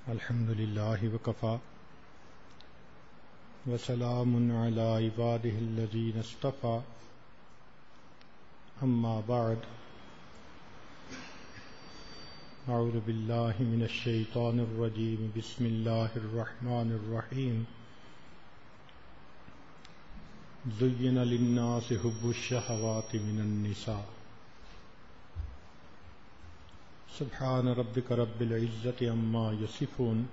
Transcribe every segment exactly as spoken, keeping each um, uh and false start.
الحمد للہ وکفى وسلام علی عباده الذین اصطفى اما بعد اعوذ باللہ من الشیطان الرجیم بسم اللہ الرحمن الرحیم زین للناس حب الشہوات من النساء سبحان ربک رب العزة عما یصفون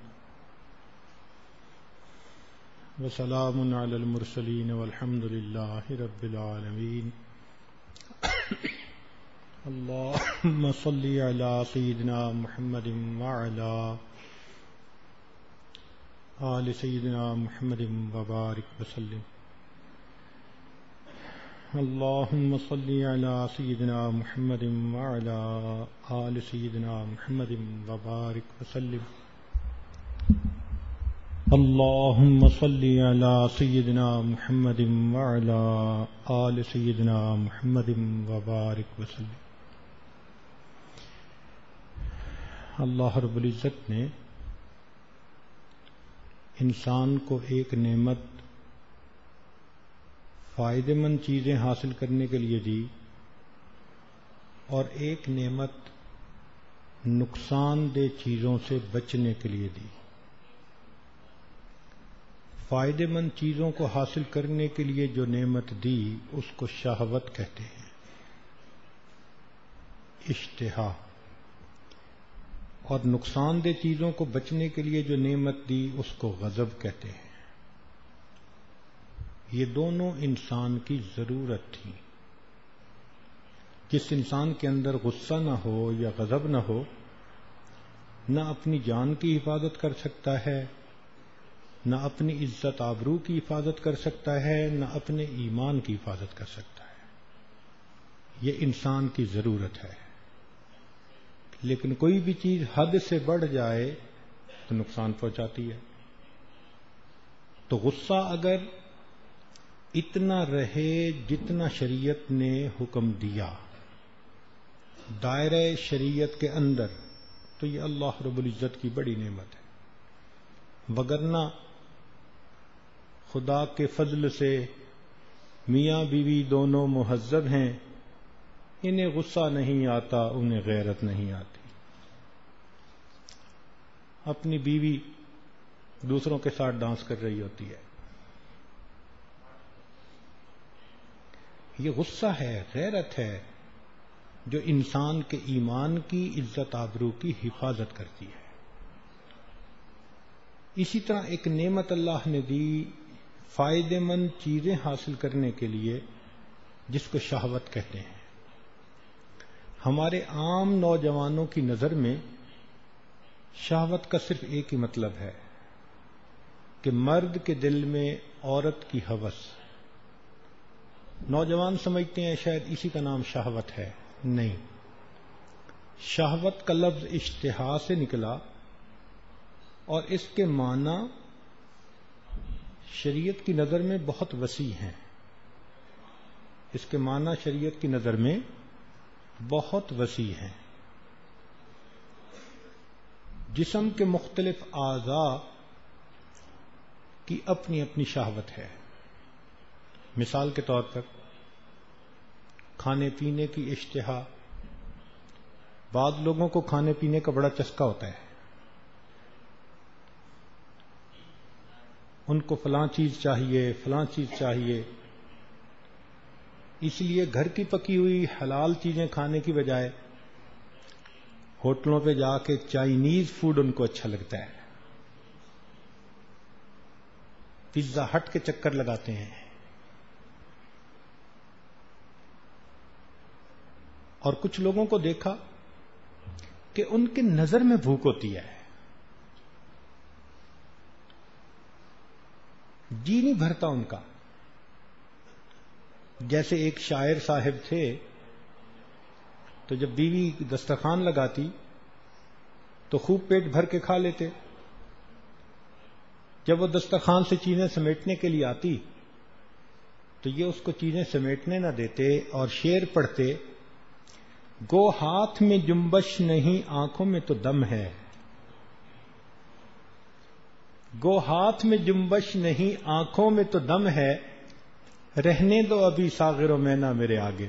وسلام علی المرسلین والحمد للہ رب العالمین اللہم صلی علی سیدنا محمد وعلی آل سیدنا محمد وبارک وسلم اللہم صلی علی سیدنا محمد وعلی آل سیدنا محمد وبارک وسلم اللہم صلی علی سیدنا محمد وعلی آل سیدنا محمد وبارک وسلم. اللہ رب العزت نے انسان کو ایک نعمت فائدہ مند چیزیں حاصل کرنے کے لیے دی اور ایک نعمت نقصان دہ چیزوں سے بچنے کے لیے دی. فائدہ مند چیزوں کو حاصل کرنے کے لیے جو نعمت دی اس کو شہوت کہتے ہیں، اشتہا. اور نقصان دہ چیزوں کو بچنے کے لیے جو نعمت دی اس کو غضب کہتے ہیں. یہ دونوں انسان کی ضرورت تھی. جس انسان کے اندر غصہ نہ ہو یا غضب نہ ہو، نہ اپنی جان کی حفاظت کر سکتا ہے، نہ اپنی عزت آبرو کی حفاظت کر سکتا ہے، نہ اپنے ایمان کی حفاظت کر سکتا ہے. یہ انسان کی ضرورت ہے. لیکن کوئی بھی چیز حد سے بڑھ جائے تو نقصان پہنچاتی ہے. تو غصہ اگر اتنا رہے جتنا شریعت نے حکم دیا دائرہ شریعت کے اندر، تو یہ اللہ رب العزت کی بڑی نعمت ہے. وگرنہ خدا کے فضل سے میاں بیوی دونوں مہذب ہیں، انہیں غصہ نہیں آتا، انہیں غیرت نہیں آتی. اپنی بیوی دوسروں کے ساتھ ڈانس کر رہی ہوتی ہے، یہ غصہ ہے، غیرت ہے جو انسان کے ایمان کی، عزت آبرو کی حفاظت کرتی ہے. اسی طرح ایک نعمت اللہ نے دی فائدہ مند چیزیں حاصل کرنے کے لیے، جس کو شہوت کہتے ہیں. ہمارے عام نوجوانوں کی نظر میں شہوت کا صرف ایک ہی مطلب ہے کہ مرد کے دل میں عورت کی ہوس. نوجوان سمجھتے ہیں شاید اسی کا نام شہوت ہے. نہیں، شہوت کا لفظ اشتہا سے نکلا اور اس کے معنی شریعت کی نظر میں بہت وسیع ہیں. اس کے معنی شریعت کی نظر میں بہت وسیع ہیں. جسم کے مختلف اعضاء کی اپنی اپنی شہوت ہے. مثال کے طور پر کھانے پینے کی اشتہا. بعض لوگوں کو کھانے پینے کا بڑا چسکا ہوتا ہے، ان کو فلاں چیز چاہیے، فلاں چیز چاہیے. اس لیے گھر کی پکی ہوئی حلال چیزیں کھانے کی بجائے ہوٹلوں پہ جا کے چائنیز فوڈ ان کو اچھا لگتا ہے. پیزا ہٹ کے چکر لگاتے ہیں. اور کچھ لوگوں کو دیکھا کہ ان کے نظر میں بھوک ہوتی ہے، جی نہیں بھرتا ان کا. جیسے ایک شاعر صاحب تھے، تو جب بیوی دسترخوان لگاتی تو خوب پیٹ بھر کے کھا لیتے. جب وہ دسترخوان سے چیزیں سمیٹنے کے لیے آتی تو یہ اس کو چیزیں سمیٹنے نہ دیتے اور شعر پڑھتے، گو ہاتھ میں جنبش نہیں آنکھوں میں تو دم ہے. گو ہاتھ میں جنبش نہیں آنکھوں میں تو دم ہے، رہنے دو ابھی ساغر و مینا میرے آگے.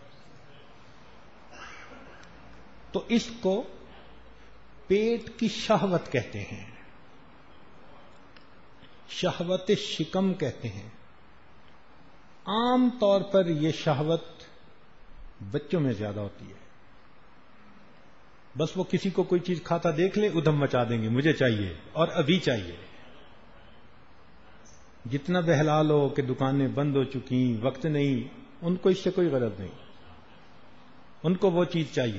تو اس کو پیٹ کی شہوت کہتے ہیں، شہوت شکم کہتے ہیں. عام طور پر یہ شہوت بچوں میں زیادہ ہوتی ہے. بس وہ کسی کو کوئی چیز کھاتا دیکھ لے ادھم مچا دیں گے، مجھے چاہیے اور ابھی چاہیے. جتنا بہلا لو کہ دکانیں بند ہو چکی، وقت نہیں، ان کو اس سے کوئی غرض نہیں، ان کو وہ چیز چاہیے.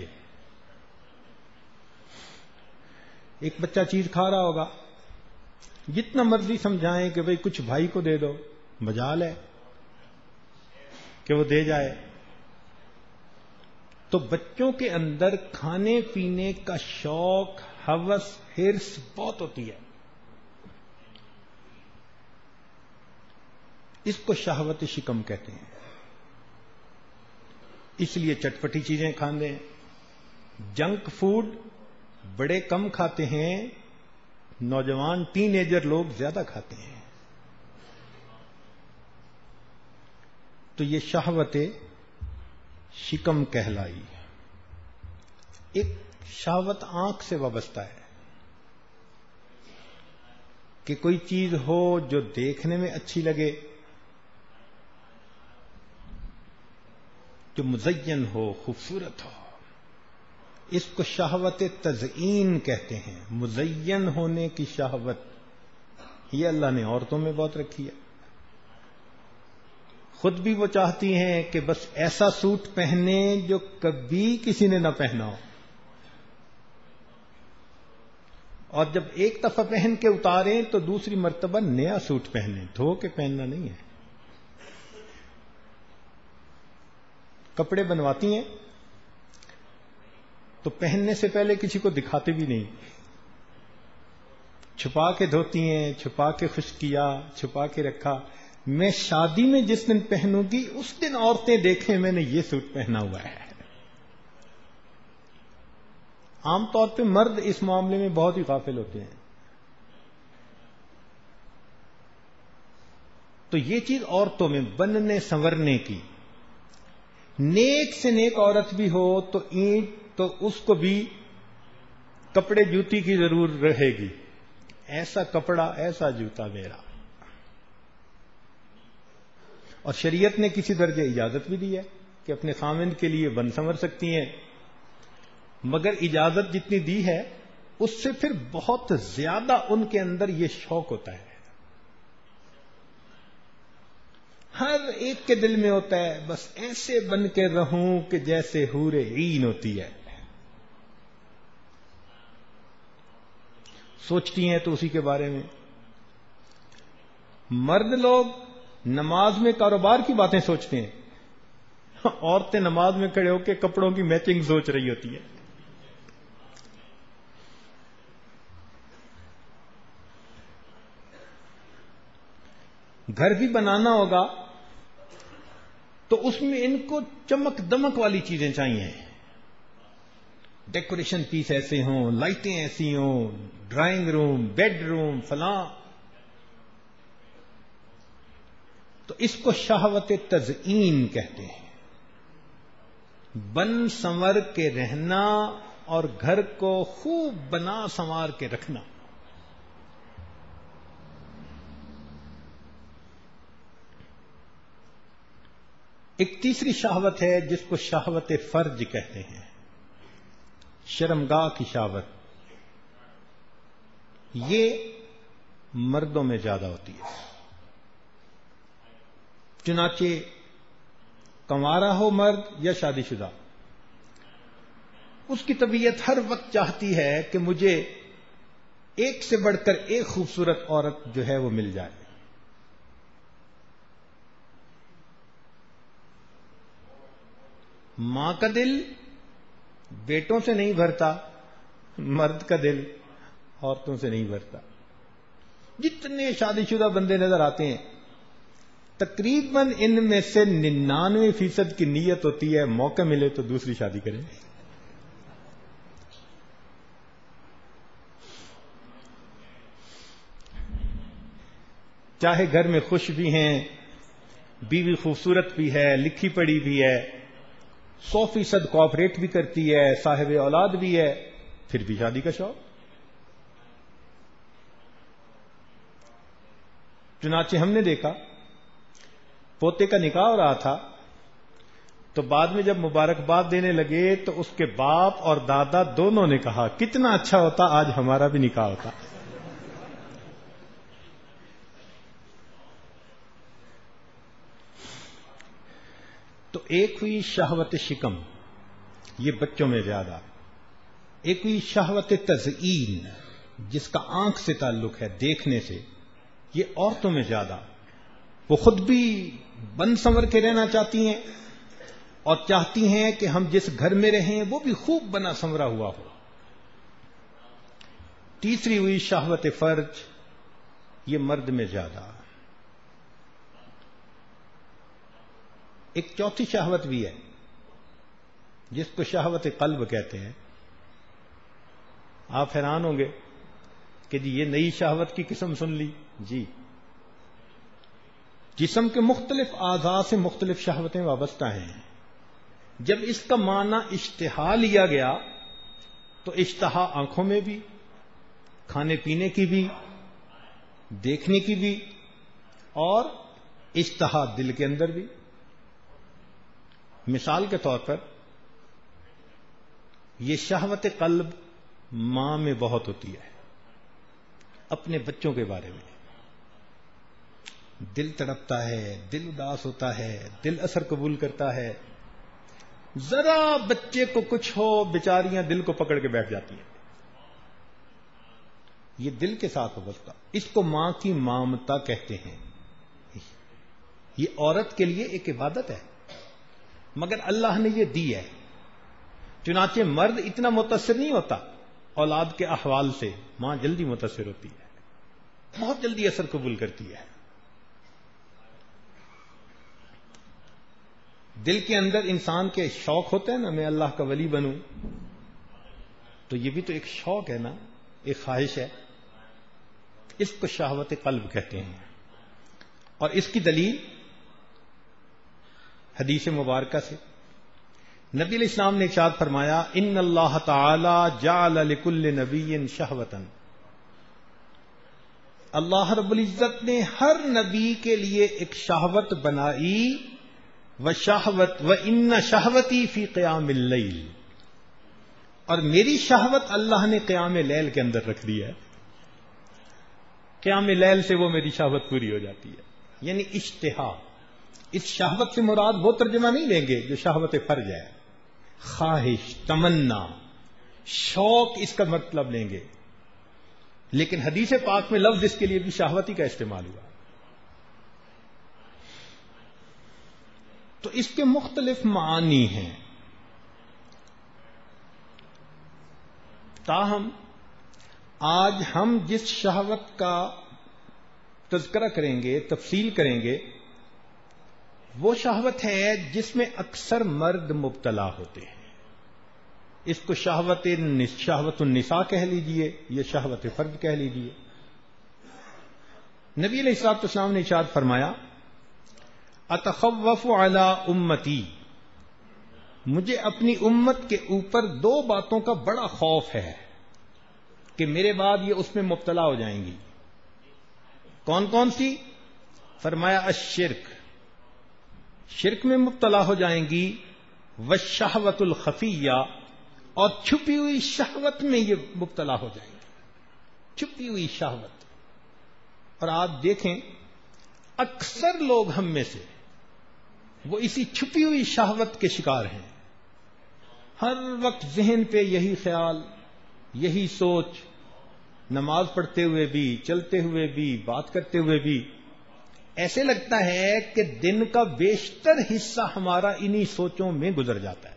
ایک بچہ چیز کھا رہا ہوگا، جتنا مرضی سمجھائیں کہ بھئی کچھ بھائی کو دے دو، مجال ہے کہ وہ دے جائے. تو بچوں کے اندر کھانے پینے کا شوق، ہوس، ہرس بہت ہوتی ہے. اس کو شہوت شکم کہتے ہیں. اس لیے چٹپٹی چیزیں کھاتے ہیں. جنک فوڈ بڑے کم کھاتے ہیں، نوجوان ٹین ایجر لوگ زیادہ کھاتے ہیں. تو یہ شہوت شکم کہلائی. ایک شہوت آنکھ سے وابستہ ہے کہ کوئی چیز ہو جو دیکھنے میں اچھی لگے، جو مزین ہو، خوبصورت ہو. اس کو شہوت تزئین کہتے ہیں. مزین ہونے کی شہوت یہ اللہ نے عورتوں میں بہت رکھی ہے. خود بھی وہ چاہتی ہیں کہ بس ایسا سوٹ پہنے جو کبھی کسی نے نہ پہنا ہو، اور جب ایک دفعہ پہن کے اتاریں تو دوسری مرتبہ نیا سوٹ پہنیں، دھو کے پہننا نہیں ہے. کپڑے بنواتی ہیں تو پہننے سے پہلے کسی کو دکھاتے بھی نہیں، چھپا کے دھوتی ہیں، چھپا کے خشک کیا، چھپا کے رکھا. میں شادی میں جس دن پہنوں گی اس دن عورتیں دیکھیں میں نے یہ سوٹ پہنا ہوا ہے. عام طور پہ مرد اس معاملے میں بہت ہی غافل ہوتے ہیں. تو یہ چیز عورتوں میں بننے سنورنے کی. نیک سے نیک عورت بھی ہو تو اینٹ تو اس کو بھی کپڑے جوتی کی ضرور رہے گی. ایسا کپڑا ایسا جوتا میرا. اور شریعت نے کسی درجے اجازت بھی دی ہے کہ اپنے خامند کے لیے بن سنور سکتی ہیں، مگر اجازت جتنی دی ہے اس سے پھر بہت زیادہ ان کے اندر یہ شوق ہوتا ہے. ہر ایک کے دل میں ہوتا ہے بس ایسے بن کے رہوں کہ جیسے حور عین ہوتی ہے. سوچتی ہیں تو اسی کے بارے میں. مرد لوگ نماز میں کاروبار کی باتیں سوچتے ہیں، عورتیں نماز میں کھڑے ہو کے کپڑوں کی میچنگ سوچ رہی ہوتی ہے. گھر بھی بنانا ہوگا تو اس میں ان کو چمک دمک والی چیزیں چاہیے. ڈیکوریشن پیس ایسے ہوں، لائٹیں ایسی ہوں، ڈرائنگ روم، بیڈ روم، فلاں. تو اس کو شہوت تزئین کہتے ہیں. بن سنور کے رہنا اور گھر کو خوب بنا سنوار کے رکھنا. ایک تیسری شہوت ہے جس کو شہوت فرج کہتے ہیں، شرمگاہ کی شہوت. یہ مردوں میں زیادہ ہوتی ہے. چنانچہ کنوارا ہو مرد یا شادی شدہ، اس کی طبیعت ہر وقت چاہتی ہے کہ مجھے ایک سے بڑھ کر ایک خوبصورت عورت جو ہے وہ مل جائے. ماں کا دل بیٹوں سے نہیں بھرتا، مرد کا دل عورتوں سے نہیں بھرتا. جتنے شادی شدہ بندے نظر آتے ہیں تقریباً ان میں سے ننانوے فیصد کی نیت ہوتی ہے موقع ملے تو دوسری شادی کریں. چاہے گھر میں خوش بھی ہیں، بیوی خوبصورت بھی ہے، لکھی پڑھی بھی ہے، سو فیصد کوآپریٹ بھی کرتی ہے، صاحب اولاد بھی ہے، پھر بھی شادی کا شوق. چنانچہ ہم نے دیکھا پوتے کا نکاح ہو رہا تھا تو بعد میں جب مبارکباد دینے لگے تو اس کے باپ اور دادا دونوں نے کہا کتنا اچھا ہوتا آج ہمارا بھی نکاح ہوتا. تو ایک ہوئی شہوت شکم، یہ بچوں میں زیادہ. ایک ہوئی شہوت تزئین، جس کا آنکھ سے تعلق ہے، دیکھنے سے، یہ عورتوں میں زیادہ. وہ خود بھی بن سنور کے رہنا چاہتی ہیں اور چاہتی ہیں کہ ہم جس گھر میں رہیں وہ بھی خوب بنا سنورا ہوا ہو. تیسری ہوئی شہوت فرج، یہ مرد میں زیادہ. ایک چوتھی شہوت بھی ہے جس کو شہوت قلب کہتے ہیں. آپ حیران ہوں گے کہ جی یہ نئی شہوت کی قسم سن لی. جی، جسم کے مختلف اعضاء سے مختلف شہوتیں وابستہ ہیں. جب اس کا معنی اشتہا لیا گیا تو اشتہا آنکھوں میں بھی، کھانے پینے کی بھی، دیکھنے کی بھی، اور اشتہا دل کے اندر بھی. مثال کے طور پر یہ شہوت قلب ماں میں بہت ہوتی ہے. اپنے بچوں کے بارے میں دل تڑپتا ہے، دل اداس ہوتا ہے، دل اثر قبول کرتا ہے. ذرا بچے کو کچھ ہو بیچاریاں دل کو پکڑ کے بیٹھ جاتی ہیں. یہ دل کے ساتھ وابستہ، اس کو ماں کی مامتا کہتے ہیں. یہ عورت کے لیے ایک عبادت ہے مگر اللہ نے یہ دی ہے. چنانچہ مرد اتنا متاثر نہیں ہوتا اولاد کے احوال سے، ماں جلدی متاثر ہوتی ہے، بہت جلدی اثر قبول کرتی ہے. دل کے اندر انسان کے شوق ہوتے ہیں نا، میں اللہ کا ولی بنوں، تو یہ بھی تو ایک شوق ہے نا، ایک خواہش ہے. اس کو شہوت قلب کہتے ہیں. اور اس کی دلیل حدیث مبارکہ سے نبی علیہ السلام نے ارشاد فرمایا ان اللہ تعالی جعل لکل نبی شہوتا. اللہ رب العزت نے ہر نبی کے لیے ایک شہوت بنائی. و شہوت و ان شہوتی فی قیام اللیل، اور میری شہوت اللہ نے قیام لیل کے اندر رکھ دی ہے. قیام لیل سے وہ میری شہوت پوری ہو جاتی ہے. یعنی اشتہا. اس شہوت سے مراد وہ ترجمہ نہیں لیں گے جو شہوت فرج ہے، خواہش، تمنا، شوق، اس کا مطلب لیں گے. لیکن حدیث پاک میں لفظ اس کے لیے بھی شہوتی کا استعمال ہوا. تو اس کے مختلف معانی ہیں. تاہم آج ہم جس شہوت کا تذکرہ کریں گے، تفصیل کریں گے، وہ شہوت ہے جس میں اکثر مرد مبتلا ہوتے ہیں. اس کو شہوت شہوت النساء کہہ لیجئے یا شہوت فرد کہہ لیجئے. نبی علیہ الصلوۃ والسلام نے ارشاد فرمایا اتخوف علی امتی، مجھے اپنی امت کے اوپر دو باتوں کا بڑا خوف ہے کہ میرے بعد یہ اس میں مبتلا ہو جائیں گی. کون کون سی؟ فرمایا الشرک، شرک میں مبتلا ہو جائیں گی، والشہوۃ الخفیہ، اور چھپی ہوئی شہوت میں یہ مبتلا ہو جائیں گی. چھپی ہوئی شہوت. اور آپ دیکھیں اکثر لوگ ہم میں سے وہ اسی چھپی ہوئی شہوت کے شکار ہیں. ہر وقت ذہن پہ یہی خیال، یہی سوچ، نماز پڑھتے ہوئے بھی، چلتے ہوئے بھی، بات کرتے ہوئے بھی ایسے لگتا ہے کہ دن کا بیشتر حصہ ہمارا انہی سوچوں میں گزر جاتا ہے.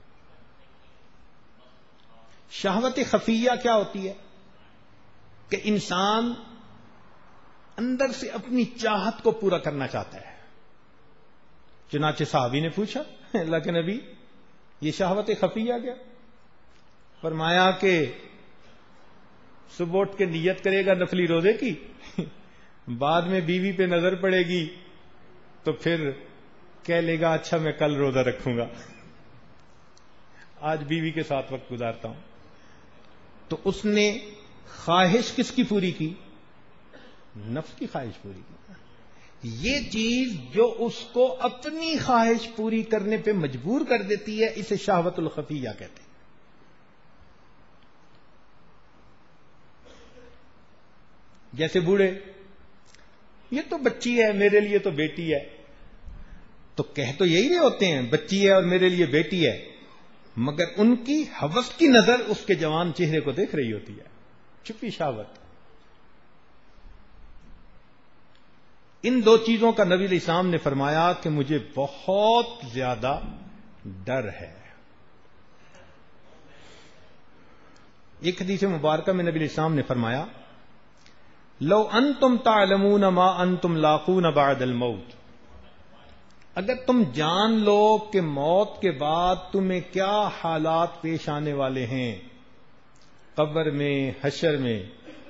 شہوت خفیہ کیا ہوتی ہے؟ کہ انسان اندر سے اپنی چاہت کو پورا کرنا چاہتا ہے. چنانچہ صحابی نے پوچھا اللہ کے نبی یہ شہوت خفیہ کیا؟ فرمایا کہ صبح اٹھ کے نیت کرے گا نفلی روزے کی، بعد میں بیوی پہ نظر پڑے گی تو پھر کہہ لے گا اچھا میں کل روزہ رکھوں گا، آج بیوی کے ساتھ وقت گزارتا ہوں. تو اس نے خواہش کس کی پوری کی؟ نفس کی خواہش پوری کی. یہ چیز جو اس کو اپنی خواہش پوری کرنے پہ مجبور کر دیتی ہے اسے شہوت الخفیہ کہتے ہیں. جیسے بوڑھے، یہ تو بچی ہے میرے لیے تو بیٹی ہے، تو کہہ تو یہی رہے ہوتے ہیں بچی ہے اور میرے لیے بیٹی ہے، مگر ان کی ہوس کی نظر اس کے جوان چہرے کو دیکھ رہی ہوتی ہے، چھپی شہوت. ان دو چیزوں کا نبی علیہ السلام نے فرمایا کہ مجھے بہت زیادہ ڈر ہے. ایک حدیث مبارکہ میں نبی علیہ السلام نے فرمایا لو انتم تعلمون ما انتم لاقون بعد الموت، اگر تم جان لو کہ موت کے بعد تمہیں کیا حالات پیش آنے والے ہیں قبر میں، حشر میں،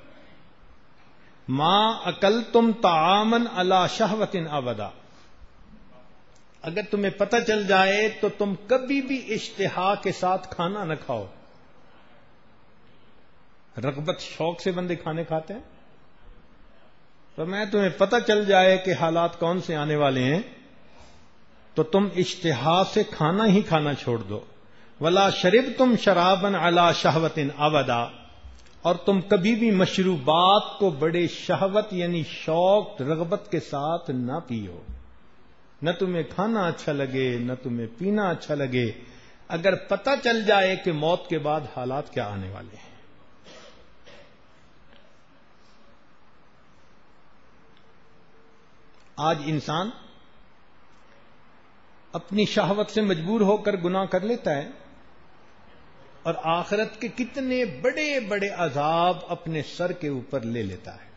ما اکلتم طعاما علی شہوۃ ابدا، اگر تمہیں پتہ چل جائے تو تم کبھی بھی اشتہا کے ساتھ کھانا نہ کھاؤ. رغبت شوق سے بندے کھانے کھاتے ہیں، تو میں تمہیں پتہ چل جائے کہ حالات کون سے آنے والے ہیں تو تم اشتہا سے کھانا ہی کھانا چھوڑ دو. ولا شربتم شرابا علی شہوۃ ابدا، اور تم کبھی بھی مشروبات کو بڑے شہوت یعنی شوق رغبت کے ساتھ نہ پیو. نہ تمہیں کھانا اچھا لگے نہ تمہیں پینا اچھا لگے اگر پتہ چل جائے کہ موت کے بعد حالات کیا آنے والے ہیں. آج انسان اپنی شہوت سے مجبور ہو کر گناہ کر لیتا ہے اور آخرت کے کتنے بڑے بڑے عذاب اپنے سر کے اوپر لے لیتا ہے.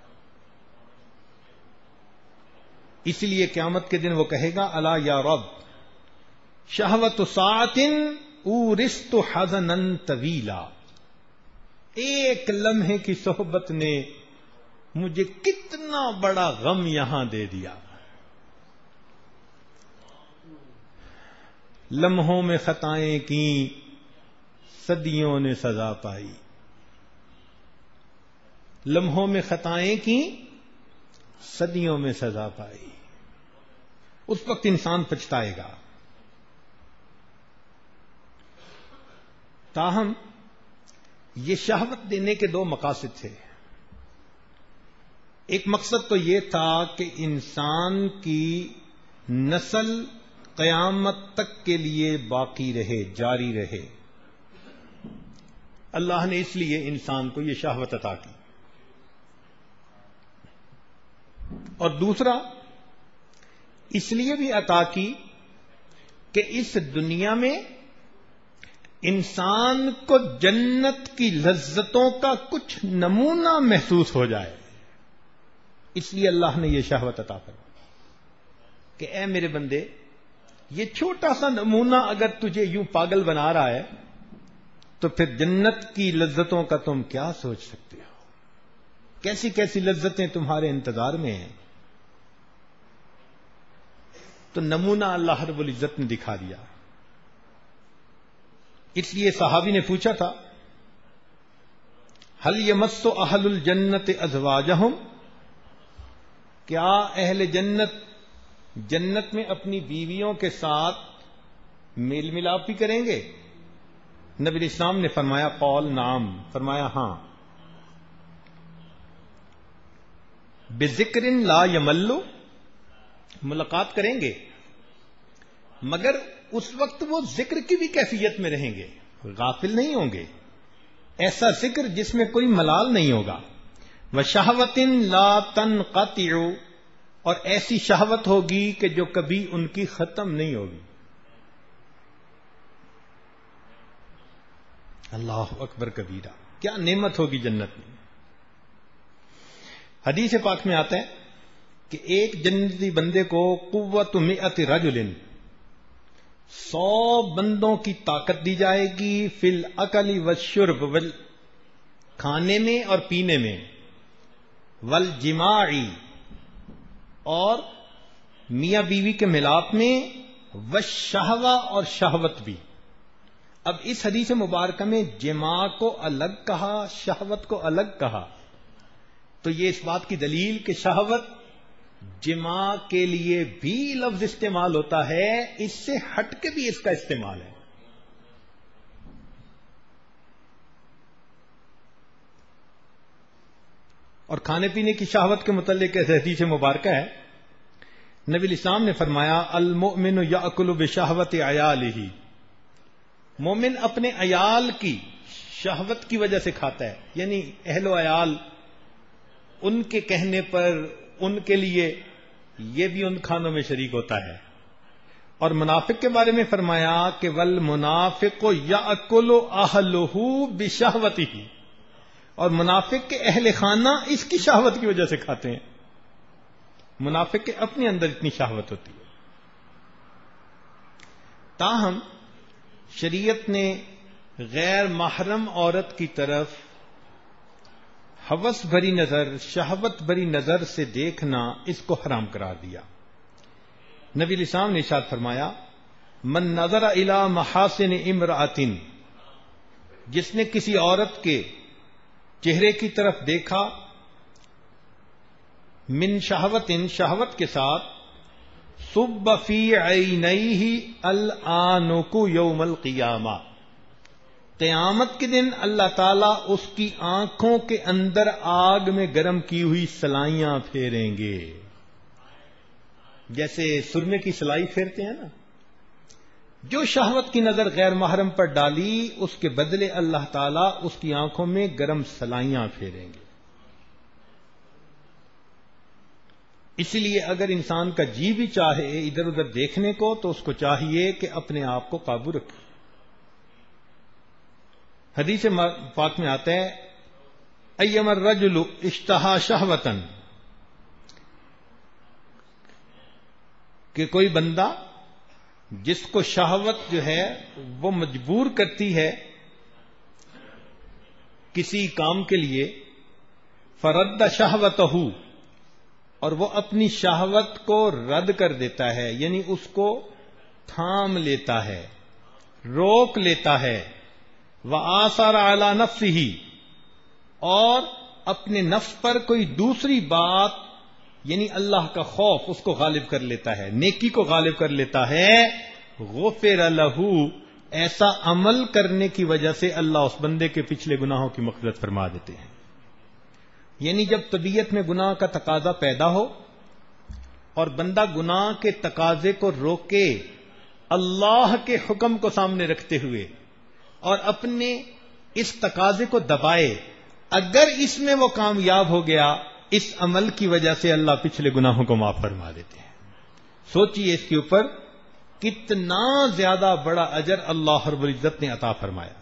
اس لیے قیامت کے دن وہ کہے گا الا یا رب شہوت ساعت اورثت حزنا طویلا، ایک لمحے کی صحبت نے مجھے کتنا بڑا غم یہاں دے دیا. لمحوں میں خطائیں کی صدیوں نے سزا پائی، لمحوں میں خطائیں کی صدیوں میں سزا پائی. اس وقت انسان پچھتائے گا. تاہم یہ شہوت دینے کے دو مقاصد تھے. ایک مقصد تو یہ تھا کہ انسان کی نسل قیامت تک کے لیے باقی رہے، جاری رہے. اللہ نے اس لیے انسان کو یہ شہوت عطا کی. اور دوسرا اس لیے بھی عطا کی کہ اس دنیا میں انسان کو جنت کی لذتوں کا کچھ نمونہ محسوس ہو جائے. اس لیے اللہ نے یہ شہوت عطا کری کہ اے میرے بندے، یہ چھوٹا سا نمونہ اگر تجھے یوں پاگل بنا رہا ہے تو پھر جنت کی لذتوں کا تم کیا سوچ سکتے ہو؟ کیسی کیسی لذتیں تمہارے انتظار میں ہیں. تو نمونہ اللہ رب العزت نے دکھا دیا. اس لیے صحابی نے پوچھا تھا هل یمس اہل الجنت ازواجہم، کیا اہل جنت جنت میں اپنی بیویوں کے ساتھ میل ملاپ بھی کریں گے؟ نبی علیہ السلام نے فرمایا قول نعم، فرمایا ہاں. بذکر لا یملو، ملاقات کریں گے مگر اس وقت وہ ذکر کی بھی کیفیت میں رہیں گے، غافل نہیں ہوں گے. ایسا ذکر جس میں کوئی ملال نہیں ہوگا. وشہوۃ لا تنقطع، اور ایسی شہوت ہوگی کہ جو کبھی ان کی ختم نہیں ہوگی. اللہ اکبر کبیرہ، کیا نعمت ہوگی جنت میں. حدیث پاک میں آتا ہے کہ ایک جنتی بندے کو قوت مئت رجل، سو بندوں کی طاقت دی جائے گی، فی الاکل والشرب، کھانے میں اور پینے میں، والجماع، اور میاں بیوی کے ملاپ میں وشہوہ اور شہوت بھی. اب اس حدیث مبارکہ میں جماع کو الگ کہا، شہوت کو الگ کہا، تو یہ اس بات کی دلیل کہ شہوت جماع کے لیے بھی لفظ استعمال ہوتا ہے، اس سے ہٹ کے بھی اس کا استعمال ہے. اور کھانے پینے کی شہوت کے متعلق حدیث مبارکہ ہے، نبی الاسلام نے فرمایا المؤمن یأکل بشہوت عیالہ، مومن اپنے عیال کی شہوت کی وجہ سے کھاتا ہے، یعنی اہل و عیال ان کے کہنے پر ان کے لیے یہ بھی ان کھانوں میں شریک ہوتا ہے. اور منافق کے بارے میں فرمایا کہ والمنافق یأکل اہلہ بشہوتہ، اور منافق کے اہل خانہ اس کی شہوت کی وجہ سے کھاتے ہیں. منافق کے اپنے اندر اتنی شہوت ہوتی ہے. تاہم شریعت نے غیر محرم عورت کی طرف ہوس بھری نظر، شہوت بھری نظر سے دیکھنا اس کو حرام قرار دیا. نبی علیہ السلام نے ارشاد فرمایا من نظر الی محاسن امرأۃ، جس نے کسی عورت کے چہرے کی طرف دیکھا من شہوت، شہوت کے ساتھ، صب فی عینیہ الآنک یوم القیامہ، قیامت کے دن اللہ تعالیٰ اس کی آنکھوں کے اندر آگ میں گرم کی ہوئی سلائیاں پھیریں گے. جیسے سرمے کی سلائی پھیرتے ہیں نا، جو شہوت کی نظر غیر محرم پر ڈالی اس کے بدلے اللہ تعالیٰ اس کی آنکھوں میں گرم سلائیاں پھیریں گے. اس لیے اگر انسان کا جی بھی چاہے ادھر ادھر دیکھنے کو تو اس کو چاہیے کہ اپنے آپ کو قابو رکھے. حدیث پاک میں آتا ہے ایم الرجل اشتہا شہوتن، کہ کوئی بندہ جس کو شہوت جو ہے وہ مجبور کرتی ہے کسی کام کے لیے، فرد شہوتہ، اور وہ اپنی شہوت کو رد کر دیتا ہے، یعنی اس کو تھام لیتا ہے، روک لیتا ہے، وآثر علی نفسہ، اور اپنے نفس پر کوئی دوسری بات یعنی اللہ کا خوف اس کو غالب کر لیتا ہے، نیکی کو غالب کر لیتا ہے، غفر لہ، ایسا عمل کرنے کی وجہ سے اللہ اس بندے کے پچھلے گناہوں کی مغفرت فرما دیتے ہیں. یعنی جب طبیعت میں گناہ کا تقاضا پیدا ہو اور بندہ گناہ کے تقاضے کو روکے اللہ کے حکم کو سامنے رکھتے ہوئے اور اپنے اس تقاضے کو دبائے، اگر اس میں وہ کامیاب ہو گیا اس عمل کی وجہ سے اللہ پچھلے گناہوں کو معاف فرما دیتے ہیں. سوچئے اس کے اوپر کتنا زیادہ بڑا اجر اللہ رب العزت نے عطا فرمایا.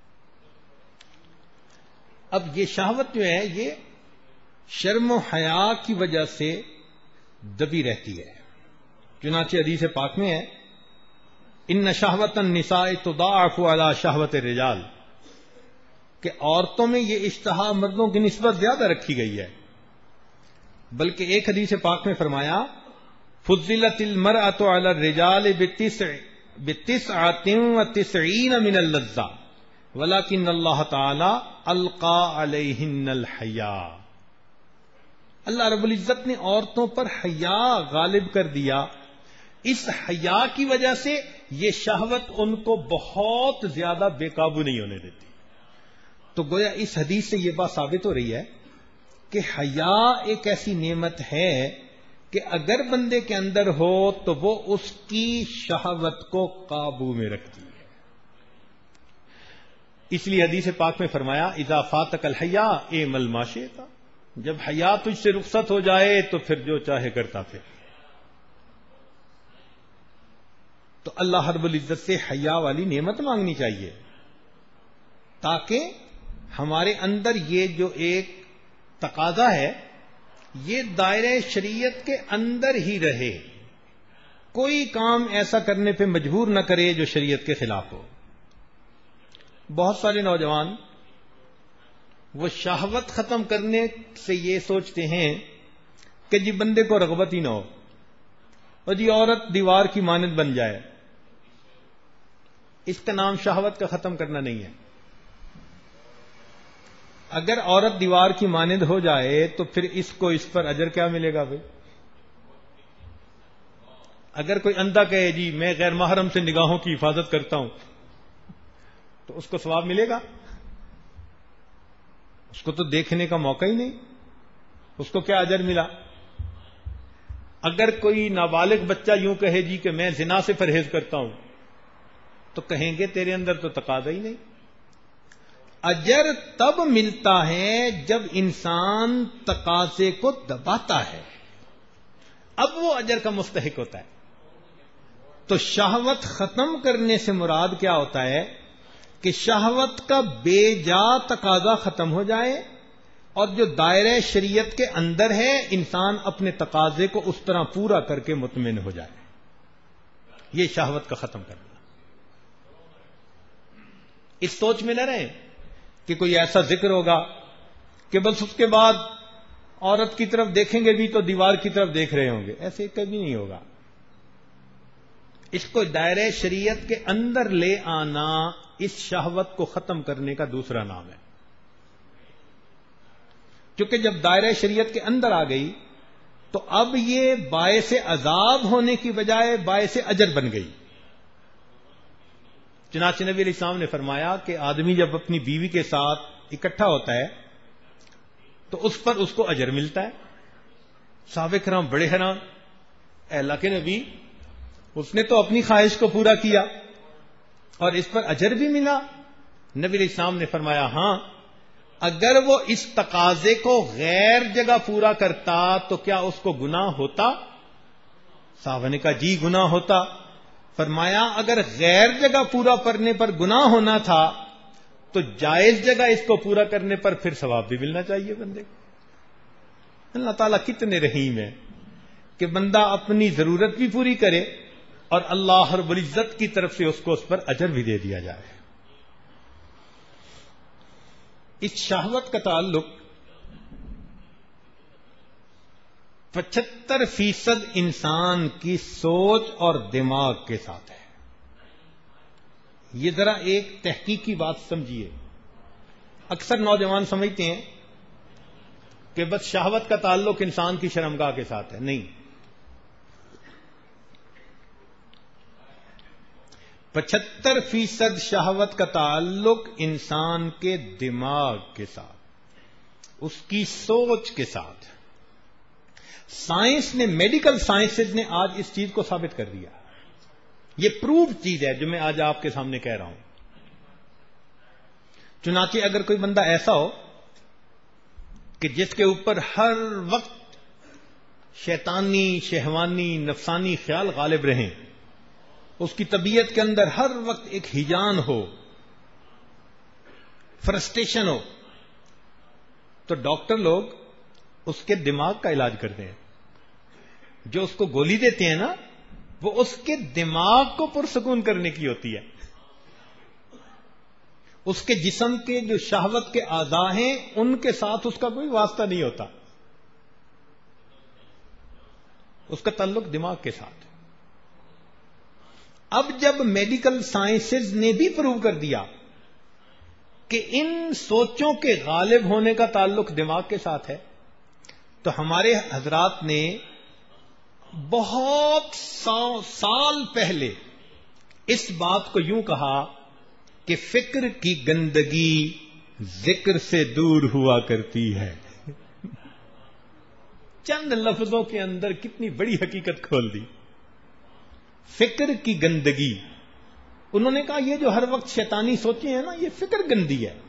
اب یہ شہوت جو ہے یہ شرم و حیا کی وجہ سے دبی رہتی ہے. چنانچہ حدیث پاک میں ہے ان شہوت النساء تضاعف علی شہوت الرجال، کہ عورتوں میں یہ اشتہا مردوں کی نسبت زیادہ رکھی گئی ہے. بلکہ ایک حدیث پاک میں فرمایا فضلت المرأة علی الرجال بتسع بتسعۃ وتسعین من اللذہ ولکن اللہ تعالی القى علیہن الحیاء. اللہ رب العزت نے عورتوں پر حیا غالب کر دیا، اس حیا کی وجہ سے یہ شہوت ان کو بہت زیادہ بے قابو نہیں ہونے دیتی. تو گویا اس حدیث سے یہ بات ثابت ہو رہی ہے کہ حیا ایک ایسی نعمت ہے کہ اگر بندے کے اندر ہو تو وہ اس کی شہوت کو قابو میں رکھتی ہے. اس لیے حدیث پاک میں فرمایا اذا فاتک الحیا اعمل ما شئت، جب حیا تجھ سے رخصت ہو جائے تو پھر جو چاہے کرتا پھر. تو اللہ رب العزت سے حیا والی نعمت مانگنی چاہیے تاکہ ہمارے اندر یہ جو ایک تقاضا ہے یہ دائرہ شریعت کے اندر ہی رہے، کوئی کام ایسا کرنے پہ مجبور نہ کرے جو شریعت کے خلاف ہو. بہت سارے نوجوان وہ شہوت ختم کرنے سے یہ سوچتے ہیں کہ جی بندے کو رغبت ہی نہ ہو اور جی عورت دیوار کی مانند بن جائے، اس کا نام شہوت کا ختم کرنا نہیں ہے۔ اگر عورت دیوار کی مانند ہو جائے تو پھر اس کو اس پر اجر کیا ملے گا بھائی؟ اگر کوئی اندھا کہے جی میں غیر محرم سے نگاہوں کی حفاظت کرتا ہوں تو اس کو ثواب ملے گا؟ اس کو تو دیکھنے کا موقع ہی نہیں، اس کو کیا اجر ملا؟ اگر کوئی نابالغ بچہ یوں کہے جی کہ میں زنا سے پرہیز کرتا ہوں تو کہیں گے تیرے اندر تو تقاضا ہی نہیں۔ اجر تب ملتا ہے جب انسان تقاضے کو دباتا ہے، اب وہ اجر کا مستحق ہوتا ہے۔ تو شہوت ختم کرنے سے مراد کیا ہوتا ہے کہ شہوت کا بے جا تقاضا ختم ہو جائے اور جو دائرہ شریعت کے اندر ہے انسان اپنے تقاضے کو اس طرح پورا کر کے مطمئن ہو جائے، یہ شہوت کا ختم کرنا۔ اس سوچ میں نہ رہیں کہ کوئی ایسا ذکر ہوگا کہ بس اس کے بعد عورت کی طرف دیکھیں گے بھی تو دیوار کی طرف دیکھ رہے ہوں گے، ایسے کبھی نہیں ہوگا۔ اس کو دائرہ شریعت کے اندر لے آنا اس شہوت کو ختم کرنے کا دوسرا نام ہے، کیونکہ جب دائرہ شریعت کے اندر آ گئی تو اب یہ باعث عذاب ہونے کی بجائے باعث اجر بن گئی۔ چنانچہ نبی علیہ السلام نے فرمایا کہ آدمی جب اپنی بیوی کے ساتھ اکٹھا ہوتا ہے تو اس پر اس کو اجر ملتا ہے۔ صحابہ کرام بڑے حیران، اے اللہ کے نبی اس نے تو اپنی خواہش کو پورا کیا اور اس پر اجر بھی ملا؟ نبی علیہ السلام نے فرمایا ہاں، اگر وہ اس تقاضے کو غیر جگہ پورا کرتا تو کیا اس کو گناہ ہوتا؟ صحابہ نے کہا جی گناہ ہوتا۔ فرمایا اگر غیر جگہ پورا کرنے پر گناہ ہونا تھا تو جائز جگہ اس کو پورا کرنے پر پھر ثواب بھی ملنا چاہیے بندے کو۔ اللہ تعالیٰ کتنے رحیم ہے کہ بندہ اپنی ضرورت بھی پوری کرے اور اللہ رب العزت کی طرف سے اس کو اس پر اجر بھی دے دیا جائے۔ اس شہوت کا تعلق پچہتر فیصد انسان کی سوچ اور دماغ کے ساتھ ہے۔ یہ ذرا ایک تحقیقی بات سمجھیے۔ اکثر نوجوان سمجھتے ہیں کہ بس شہوت کا تعلق انسان کی شرمگاہ کے ساتھ ہے، نہیں، پچہتر فیصد شہوت کا تعلق انسان کے دماغ کے ساتھ، اس کی سوچ کے ساتھ۔ سائنس نے، میڈیکل سائنسز نے آج اس چیز کو ثابت کر دیا، یہ پروف چیز ہے جو میں آج آپ کے سامنے کہہ رہا ہوں۔ چنانچہ اگر کوئی بندہ ایسا ہو کہ جس کے اوپر ہر وقت شیطانی، شہوانی، نفسانی خیال غالب رہیں، اس کی طبیعت کے اندر ہر وقت ایک ہیجان ہو، فرسٹریشن ہو، تو ڈاکٹر لوگ اس کے دماغ کا علاج کرتے ہیں۔ جو اس کو گولی دیتے ہیں نا، وہ اس کے دماغ کو پرسکون کرنے کی ہوتی ہے۔ اس کے جسم کے جو شہوت کے اعضاء ہیں ان کے ساتھ اس کا کوئی واسطہ نہیں ہوتا، اس کا تعلق دماغ کے ساتھ۔ اب جب میڈیکل سائنسز نے بھی پروو کر دیا کہ ان سوچوں کے غالب ہونے کا تعلق دماغ کے ساتھ ہے، تو ہمارے حضرات نے بہت سال پہلے اس بات کو یوں کہا کہ فکر کی گندگی ذکر سے دور ہوا کرتی ہے۔ چند لفظوں کے اندر کتنی بڑی حقیقت کھول دی۔ فکر کی گندگی، انہوں نے کہا یہ جو ہر وقت شیطانی سوچیں ہیں نا، یہ فکر گندی ہے۔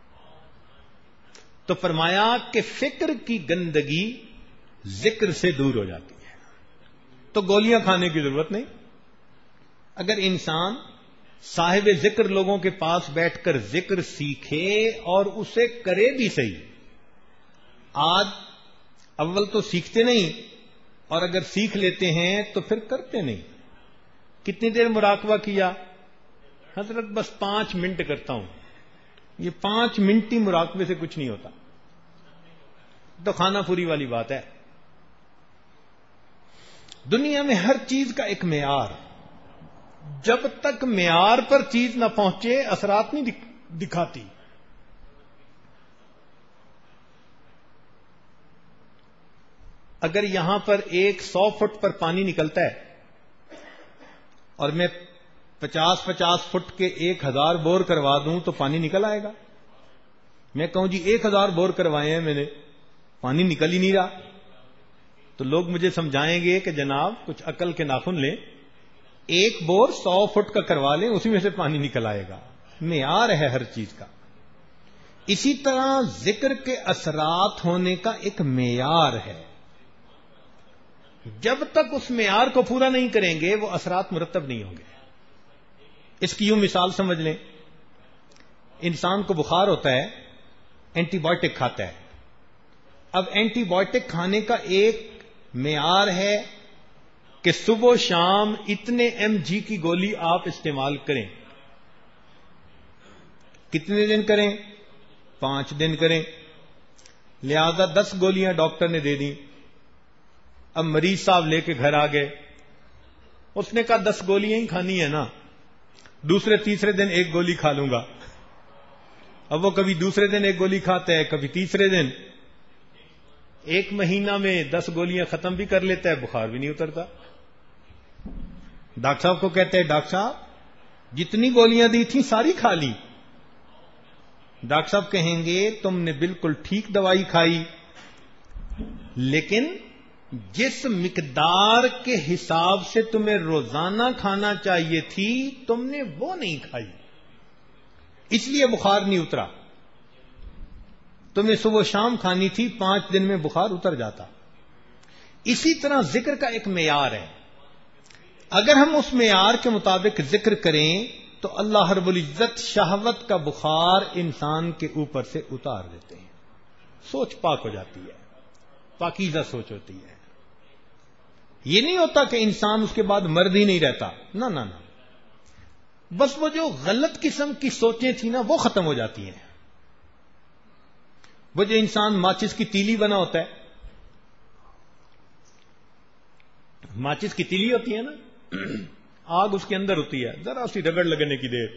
تو فرمایا کہ فکر کی گندگی ذکر سے دور ہو جاتی ہے، تو گولیاں کھانے کی ضرورت نہیں۔ اگر انسان صاحب ذکر لوگوں کے پاس بیٹھ کر ذکر سیکھے اور اسے کرے بھی صحیح۔ آج اول تو سیکھتے نہیں، اور اگر سیکھ لیتے ہیں تو پھر کرتے نہیں۔ کتنی دیر مراقبہ کیا؟ حضرت بس پانچ منٹ کرتا ہوں۔ یہ پانچ منٹ ہی مراقبے سے کچھ نہیں ہوتا، تو کھانا پوری والی بات ہے۔ دنیا میں ہر چیز کا ایک معیار، جب تک معیار پر چیز نہ پہنچے اثرات نہیں دکھاتی. اگر یہاں پر ایک سو فٹ پر پانی نکلتا ہے اور میں پچاس پچاس فٹ کے ایک ہزار بور کروا دوں تو پانی نکل آئے گا؟ میں کہوں جی ایک ہزار بور کروائے ہیں میں نے، پانی نکل ہی نہیں رہا، تو لوگ مجھے سمجھائیں گے کہ جناب کچھ عقل کے ناخن لیں، ایک بور سو فٹ کا کروا لیں، اسی میں سے پانی نکل آئے گا. معیار ہے ہر چیز کا. اسی طرح ذکر کے اثرات ہونے کا ایک معیار ہے. جب تک اس معیار کو پورا نہیں کریں گے وہ اثرات مرتب نہیں ہوں گے. اس کی یوں مثال سمجھ لیں، انسان کو بخار ہوتا ہے، اینٹی بایوٹک کھاتا ہے. اب اینٹی بایوٹک کھانے کا ایک معیار ہے کہ صبح و شام اتنے ایم جی کی گولی آپ استعمال کریں. کتنے دن کریں؟ پانچ دن کریں. لہذا دس گولیاں ڈاکٹر نے دے دیں. اب مریض صاحب لے کے گھر آ گئے، اس نے کہا دس گولیاں ہی کھانی ہے نا، دوسرے تیسرے دن ایک گولی کھا لوں گا. اب وہ کبھی دوسرے دن ایک گولی کھاتا ہے، کبھی تیسرے دن. ایک مہینہ میں دس گولیاں ختم بھی کر لیتا ہے، بخار بھی نہیں اترتا. ڈاکٹر صاحب کو کہتے ہیں ڈاکٹر صاحب جتنی گولیاں دی تھیں ساری کھا لی. ڈاکٹر صاحب کہیں گے تم نے بالکل ٹھیک دوائی کھائی، لیکن جس مقدار کے حساب سے تمہیں روزانہ کھانا چاہیے تھی تم نے وہ نہیں کھائی، اس لیے بخار نہیں اترا. تمہیں صبح و شام کھانی تھی، پانچ دن میں بخار اتر جاتا. اسی طرح ذکر کا ایک معیار ہے. اگر ہم اس معیار کے مطابق ذکر کریں تو اللہ رب العزت شہوت کا بخار انسان کے اوپر سے اتار دیتے ہیں. سوچ پاک ہو جاتی ہے، پاکیزہ سوچ ہوتی ہے. یہ نہیں ہوتا کہ انسان اس کے بعد مرد ہی نہیں رہتا، نہ نہ نہ، بس وہ جو غلط قسم کی سوچیں تھیں نا وہ ختم ہو جاتی ہیں. وہ جو انسان ماچس کی تیلی بنا ہوتا ہے، ماچس کی تیلی ہوتی ہے نا، آگ اس کے اندر ہوتی ہے، ذرا سی رگڑ لگنے کی دیر،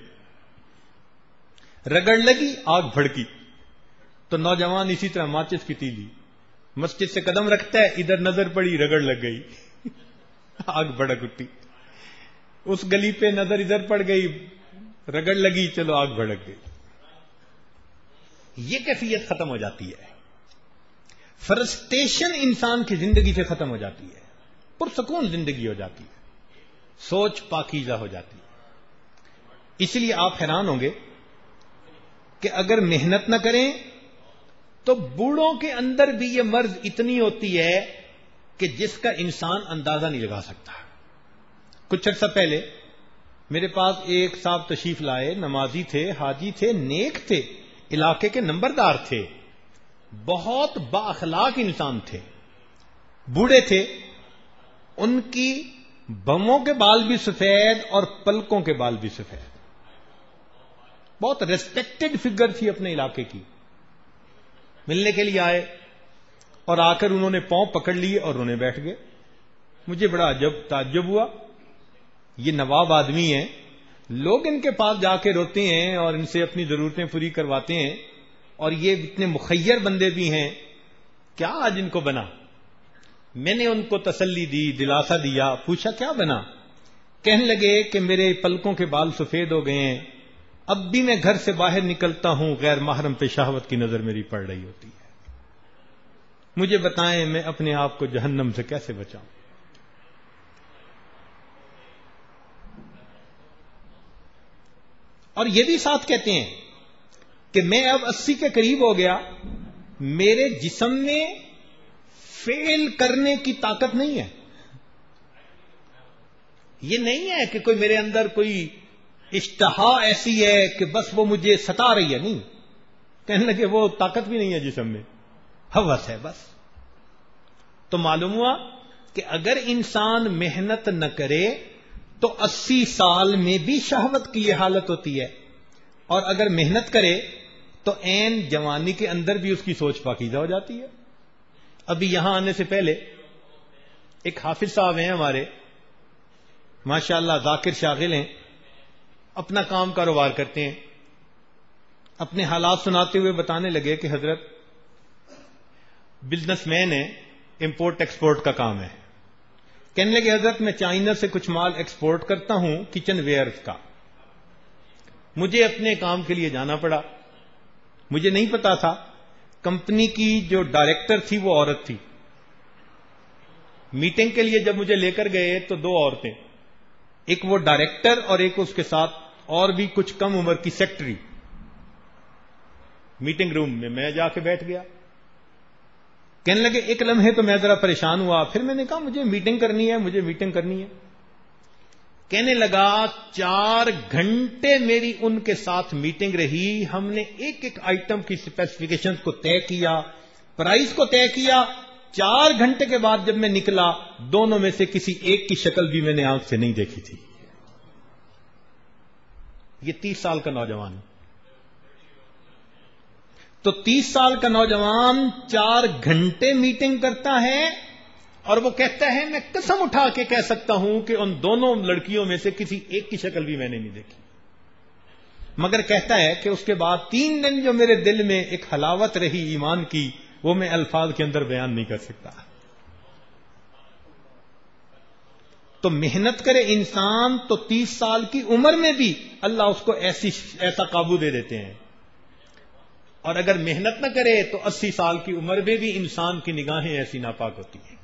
رگڑ لگی آگ بھڑکی. تو نوجوان اسی طرح ماچس کی تیلی مسجد سے قدم رکھتا ہے، ادھر نظر پڑی رگڑ لگ گئی، آگ بھڑک اٹھی. اس گلی پہ نظر ادھر پڑ گئی، رگڑ لگی، چلو آگ بھڑک گئی. یہ کیفیت ختم ہو جاتی ہے. فرسٹریشن انسان کی زندگی سے ختم ہو جاتی ہے، پرسکون زندگی ہو جاتی ہے، سوچ پاکیزہ ہو جاتی ہے. اس لیے آپ حیران ہوں گے کہ اگر محنت نہ کریں تو بوڑھوں کے اندر بھی یہ مرض اتنی ہوتی ہے کہ جس کا انسان اندازہ نہیں لگا سکتا. کچھ عرصہ پہلے میرے پاس ایک صاحب تشریف لائے، نمازی تھے، حاجی تھے، نیک تھے، علاقے کے نمبردار تھے، بہت با اخلاق انسان تھے، بوڑھے تھے. ان کی بموں کے بال بھی سفید اور پلکوں کے بال بھی سفید. بہت ریسپیکٹڈ فگر تھی اپنے علاقے کی. ملنے کے لیے آئے اور آ کر انہوں نے پاؤں پکڑ لیے اور رونے بیٹھ گئے. مجھے بڑا عجب تعجب ہوا، یہ نواب آدمی ہیں، لوگ ان کے پاس جا کے روتے ہیں اور ان سے اپنی ضرورتیں پوری کرواتے ہیں، اور یہ اتنے مخیر بندے بھی ہیں، کیا آج ان کو بنا؟ میں نے ان کو تسلی دی، دلاسا دیا، پوچھا کیا بنا؟ کہنے لگے کہ میرے پلکوں کے بال سفید ہو گئے ہیں، اب بھی میں گھر سے باہر نکلتا ہوں غیر محرم پہ شہوت کی نظر میری پڑ رہی ہوتی ہے. مجھے بتائیں میں اپنے آپ کو جہنم سے کیسے بچاؤں؟ اور یہ بھی ساتھ کہتے ہیں کہ میں اب اسی کے قریب ہو گیا، میرے جسم میں فیل کرنے کی طاقت نہیں ہے. یہ نہیں ہے کہ کوئی میرے اندر کوئی اشتہا ایسی ہے کہ بس وہ مجھے ستا رہی ہے، نہیں. کہنے لگے وہ طاقت بھی نہیں ہے جسم میں، ہوس ہے بس. تو معلوم ہوا کہ اگر انسان محنت نہ کرے تو اسی سال میں بھی شہوت کی یہ حالت ہوتی ہے، اور اگر محنت کرے تو عین جوانی کے اندر بھی اس کی سوچ پاکیزہ ہو جاتی ہے. ابھی یہاں آنے سے پہلے ایک حافظ صاحب ہیں ہمارے، ماشاءاللہ ذاکر شاغل ہیں، اپنا کام کاروبار کرتے ہیں. اپنے حالات سناتے ہوئے بتانے لگے کہ حضرت بزنس مین ہے، امپورٹ ایکسپورٹ کا کام ہے. کہنے لگے حضرت میں چائنا سے کچھ مال ایکسپورٹ کرتا ہوں کچن ویئر کا، مجھے اپنے کام کے لیے جانا پڑا. مجھے نہیں پتا تھا کمپنی کی جو ڈائریکٹر تھی وہ عورت تھی. میٹنگ کے لیے جب مجھے لے کر گئے تو دو عورتیں، ایک وہ ڈائریکٹر اور ایک اس کے ساتھ اور بھی کچھ کم عمر کی سیکٹری. میٹنگ روم میں میں جا کے بیٹھ گیا. کہنے لگے ایک لمحے تو میں ذرا پریشان ہوا، پھر میں نے کہا مجھے میٹنگ کرنی ہے مجھے میٹنگ کرنی ہے. کہنے لگا چار گھنٹے میری ان کے ساتھ میٹنگ رہی. ہم نے ایک ایک آئٹم کی اسپیسیفکیشن کو طے کیا، پرائز کو طے کیا. چار گھنٹے کے بعد جب میں نکلا دونوں میں سے کسی ایک کی شکل بھی میں نے آنکھ سے نہیں دیکھی تھی. یہ تیس سال کا نوجوان. تو تیس سال کا نوجوان چار گھنٹے میٹنگ کرتا ہے اور وہ کہتا ہے میں قسم اٹھا کے کہہ سکتا ہوں کہ ان دونوں لڑکیوں میں سے کسی ایک کی شکل بھی میں نے نہیں دیکھی. مگر کہتا ہے کہ اس کے بعد تین دن جو میرے دل میں ایک حلاوت رہی ایمان کی وہ میں الفاظ کے اندر بیان نہیں کر سکتا. تو محنت کرے انسان تو تیس سال کی عمر میں بھی اللہ اس کو ایسی ایسا قابو دے دیتے ہیں، اور اگر محنت نہ کرے تو اسی سال کی عمر میں بھی انسان کی نگاہیں ایسی ناپاک ہوتی ہیں.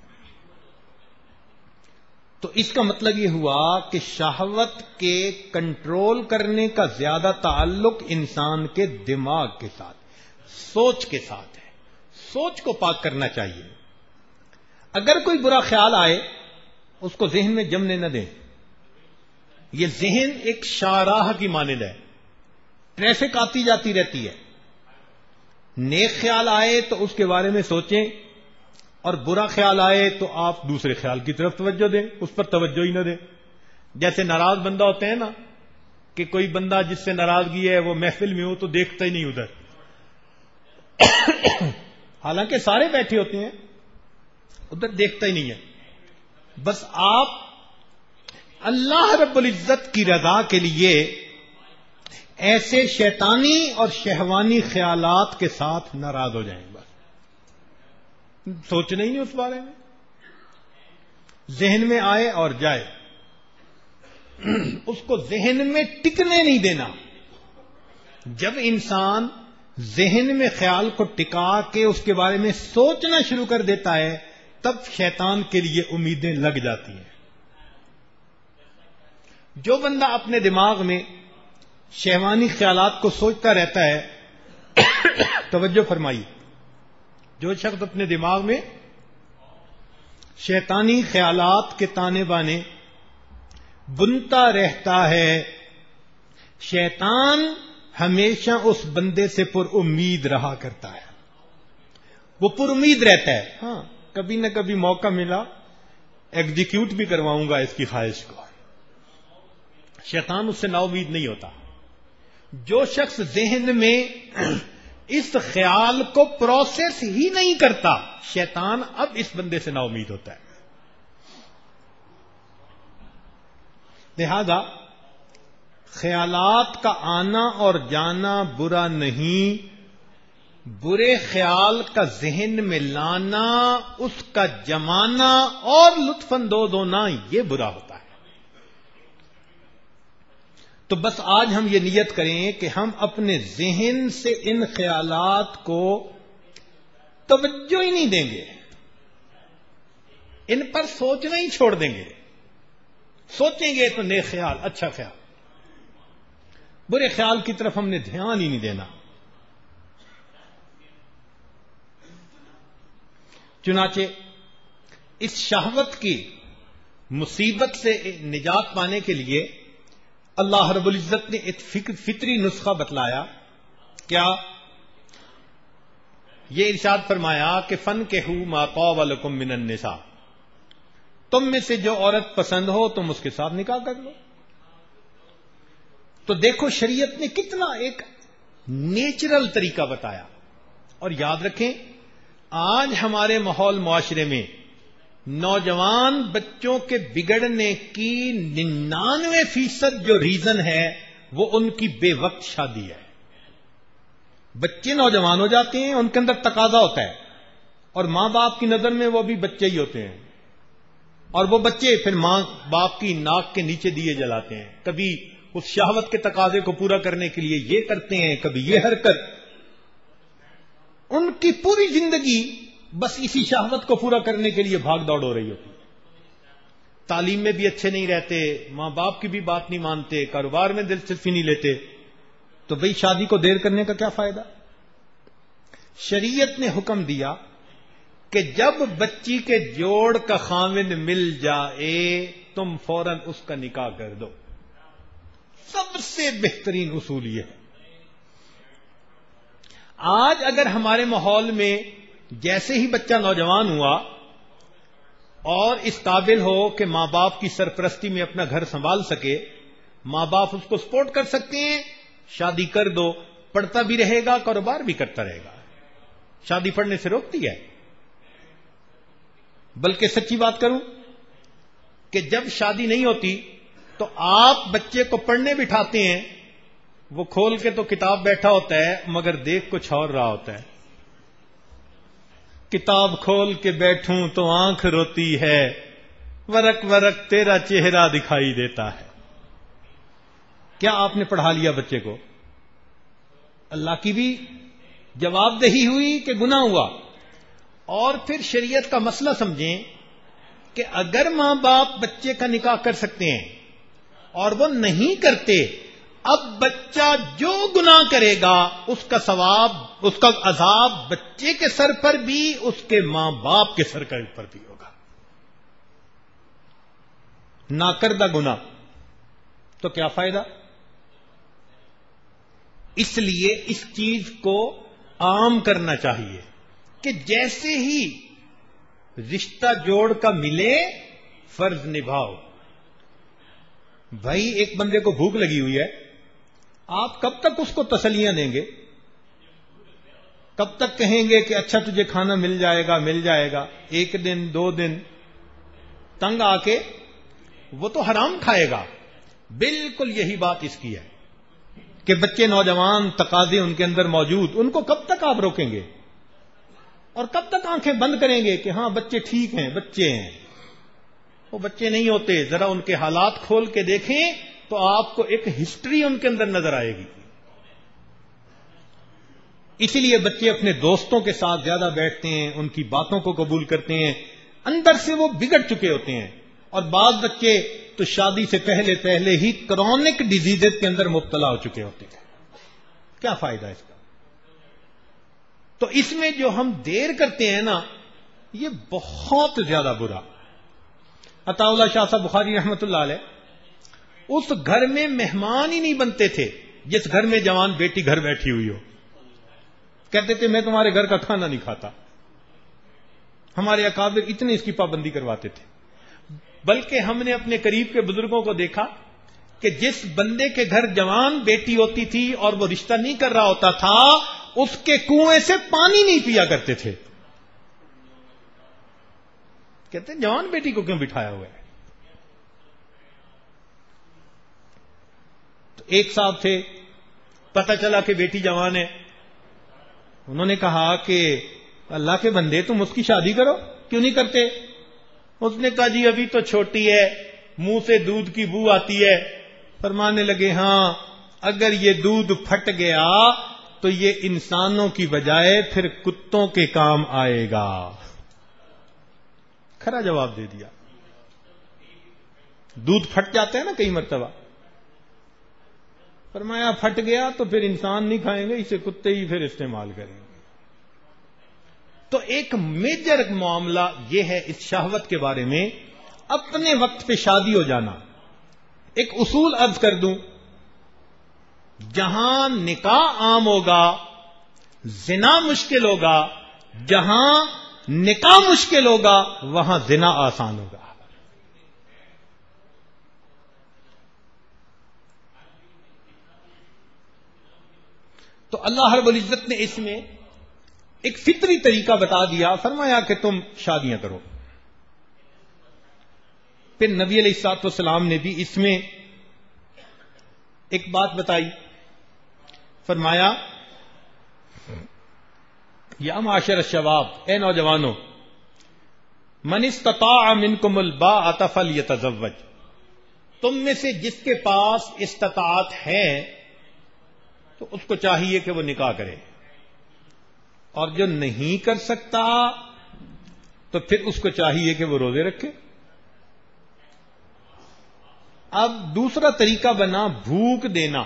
تو اس کا مطلب یہ ہوا کہ شہوت کے کنٹرول کرنے کا زیادہ تعلق انسان کے دماغ کے ساتھ، سوچ کے ساتھ ہے. سوچ کو پاک کرنا چاہیے. اگر کوئی برا خیال آئے اس کو ذہن میں جمنے نہ دیں. یہ ذہن ایک شاہراہ کی مانند ہے، ٹریفک آتی جاتی رہتی ہے. نیک خیال آئے تو اس کے بارے میں سوچیں، اور برا خیال آئے تو آپ دوسرے خیال کی طرف توجہ دیں، اس پر توجہ ہی نہ دیں. جیسے ناراض بندہ ہوتے ہیں نا، کہ کوئی بندہ جس سے ناراضگی ہے وہ محفل میں ہو تو دیکھتا ہی نہیں ادھر، حالانکہ سارے بیٹھے ہوتے ہیں، ادھر دیکھتا ہی نہیں ہے. بس آپ اللہ رب العزت کی رضا کے لیے ایسے شیطانی اور شہوانی خیالات کے ساتھ ناراض ہو جائیں. بس سوچنا ہی نہیں اس بارے میں، ذہن میں آئے اور جائے، اس کو ذہن میں ٹکنے نہیں دینا. جب انسان ذہن میں خیال کو ٹکا کے اس کے بارے میں سوچنا شروع کر دیتا ہے تب شیطان کے لیے امیدیں لگ جاتی ہیں. جو بندہ اپنے دماغ میں شہوانی خیالات کو سوچتا رہتا ہے، توجہ فرمائیے، جو شخص اپنے دماغ میں شیطانی خیالات کے تانے بانے بنتا رہتا ہے، شیطان ہمیشہ اس بندے سے پر امید رہا کرتا ہے. وہ پر امید رہتا ہے، ہاں کبھی نہ کبھی موقع ملا ایگزیکیوٹ بھی کرواؤں گا اس کی خواہش کو. شیطان اس سے نا امید نہیں ہوتا. جو شخص ذہن میں اس خیال کو پروسیس ہی نہیں کرتا، شیطان اب اس بندے سے نا امید ہوتا ہے. لہذا خیالات کا آنا اور جانا برا نہیں، برے خیال کا ذہن میں لانا، اس کا جمانا اور لطف اندوز ہونا یہ برا ہوتا ہے. تو بس آج ہم یہ نیت کریں کہ ہم اپنے ذہن سے ان خیالات کو توجہ ہی نہیں دیں گے، ان پر سوچنا ہی چھوڑ دیں گے. سوچیں گے تو نیک خیال، اچھا خیال، برے خیال کی طرف ہم نے دھیان ہی نہیں دینا. چنانچہ اس شہوت کی مصیبت سے نجات پانے کے لیے اللہ رب العزت نے ایک فطری نسخہ بتلایا. کیا؟ یہ ارشاد فرمایا کہ فن کے ہو ما طاب لکم من النساء، تم میں سے جو عورت پسند ہو تم اس کے ساتھ نکاح کر لو. تو دیکھو شریعت نے کتنا ایک نیچرل طریقہ بتایا. اور یاد رکھیں آج ہمارے ماحول معاشرے میں نوجوان بچوں کے بگڑنے کی ننانوے فیصد جو ریزن ہے وہ ان کی بے وقت شادی ہے. بچے نوجوان ہو جاتے ہیں، ان کے اندر تقاضا ہوتا ہے، اور ماں باپ کی نظر میں وہ بھی بچے ہی ہوتے ہیں، اور وہ بچے پھر ماں باپ کی ناک کے نیچے دیے جلاتے ہیں. کبھی اس شہوت کے تقاضے کو پورا کرنے کے لیے یہ کرتے ہیں، کبھی یہ حرکت. ان کی پوری زندگی بس اسی شہوت کو پورا کرنے کے لیے بھاگ دوڑ ہو رہی ہوتی ہے. تعلیم میں بھی اچھے نہیں رہتے، ماں باپ کی بھی بات نہیں مانتے، کاروبار میں دلچسپی نہیں لیتے. تو بھئی شادی کو دیر کرنے کا کیا فائدہ؟ شریعت نے حکم دیا کہ جب بچی کے جوڑ کا خاوند مل جائے تم فوراً اس کا نکاح کر دو. سب سے بہترین اصول یہ ہے. آج اگر ہمارے ماحول میں جیسے ہی بچہ نوجوان ہوا اور اس قابل ہو کہ ماں باپ کی سرپرستی میں اپنا گھر سنبھال سکے، ماں باپ اس کو سپورٹ کر سکتے ہیں، شادی کر دو، پڑھتا بھی رہے گا، کاروبار بھی کرتا رہے گا. شادی پڑھنے سے روکتی ہے. بلکہ سچی بات کروں کہ جب شادی نہیں ہوتی تو آپ بچے کو پڑھنے بٹھاتے ہیں، وہ کھول کے تو کتاب بیٹھا ہوتا ہے مگر دیکھ کچھ اور رہا ہوتا ہے. کتاب کھول کے بیٹھوں تو آنکھ روتی ہے، ورق ورق تیرا چہرہ دکھائی دیتا ہے. کیا آپ نے پڑھا لیا بچے کو؟ اللہ کی بھی جواب دہی ہوئی کہ گناہ ہوا. اور پھر شریعت کا مسئلہ سمجھیں کہ اگر ماں باپ بچے کا نکاح کر سکتے ہیں اور وہ نہیں کرتے، اب بچہ جو گناہ کرے گا اس کا ثواب، اس کا عذاب بچے کے سر پر بھی، اس کے ماں باپ کے سر پر بھی ہوگا. ناکردہ گناہ تو کیا فائدہ؟ اس لیے اس چیز کو عام کرنا چاہیے کہ جیسے ہی رشتہ جوڑ کا ملے فرض نبھاؤ. بھائی ایک بندے کو بھوک لگی ہوئی ہے، آپ کب تک اس کو تسلیاں دیں گے؟ کب تک کہیں گے کہ اچھا تجھے کھانا مل جائے گا مل جائے گا؟ ایک دن دو دن تنگ آ کے وہ تو حرام کھائے گا. بالکل یہی بات اس کی ہے کہ بچے نوجوان تقاضے ان کے اندر موجود، ان کو کب تک آپ روکیں گے اور کب تک آنکھیں بند کریں گے کہ ہاں بچے ٹھیک ہیں، بچے ہیں؟ وہ بچے نہیں ہوتے. ذرا ان کے حالات کھول کے دیکھیں تو آپ کو ایک ہسٹری ان کے اندر نظر آئے گی. اسی لیے بچے اپنے دوستوں کے ساتھ زیادہ بیٹھتے ہیں، ان کی باتوں کو قبول کرتے ہیں، اندر سے وہ بگڑ چکے ہوتے ہیں. اور بعض بچے تو شادی سے پہلے پہلے ہی کرونک ڈیزیز کے اندر مبتلا ہو چکے ہوتے ہیں. کیا فائدہ اس کا؟ تو اس میں جو ہم دیر کرتے ہیں نا، یہ بہت زیادہ برا. عطا اللہ شاہ صاحب بخاری رحمت اللہ علیہ اس گھر میں مہمان ہی نہیں بنتے تھے جس گھر میں جوان بیٹی گھر بیٹھی ہوئی ہو. کہتے تھے میں تمہارے گھر کا کھانا نہیں کھاتا. ہمارے اکابر اتنے اس کی پابندی کرواتے تھے. بلکہ ہم نے اپنے قریب کے بزرگوں کو دیکھا کہ جس بندے کے گھر جوان بیٹی ہوتی تھی اور وہ رشتہ نہیں کر رہا ہوتا تھا، اس کے کنویں سے پانی نہیں پیا کرتے تھے. کہتے ہیں جوان بیٹی کو کیوں بٹھایا ہوا ہے؟ تو ایک صاحب تھے، پتہ چلا کہ بیٹی جوان ہے. انہوں نے کہا کہ اللہ کے بندے تم اس کی شادی کرو، کیوں نہیں کرتے؟ اس نے کہا جی ابھی تو چھوٹی ہے، منہ سے دودھ کی بو آتی ہے. فرمانے لگے ہاں اگر یہ دودھ پھٹ گیا تو یہ انسانوں کی بجائے پھر کتوں کے کام آئے گا. کھرا جواب دے دیا. دودھ پھٹ جاتا ہے نا کئی مرتبہ. فرمایا پھٹ گیا تو پھر انسان نہیں کھائیں گے، اسے کتے ہی پھر استعمال کریں گے. تو ایک میجر معاملہ یہ ہے اس شہوت کے بارے میں، اپنے وقت پہ شادی ہو جانا. ایک اصول عرض کر دوں، جہاں نکاح عام ہوگا زنا مشکل ہوگا، جہاں نکاح مشکل ہوگا وہاں زنا آسان ہوگا. تو اللہ رب العزت نے اس میں ایک فطری طریقہ بتا دیا. فرمایا کہ تم شادیاں کرو. پھر نبی علیہ الصلوۃ والسلام نے بھی اس میں ایک بات بتائی، فرمایا یا معاشر الشباب، اے نوجوانوں، من استطاع منکم الباءۃ فلیتزوج، تم میں سے جس کے پاس استطاعت ہے تو اس کو چاہیے کہ وہ نکاح کرے، اور جو نہیں کر سکتا تو پھر اس کو چاہیے کہ وہ روزے رکھے۔ اب دوسرا طریقہ بنا بھوک دینا،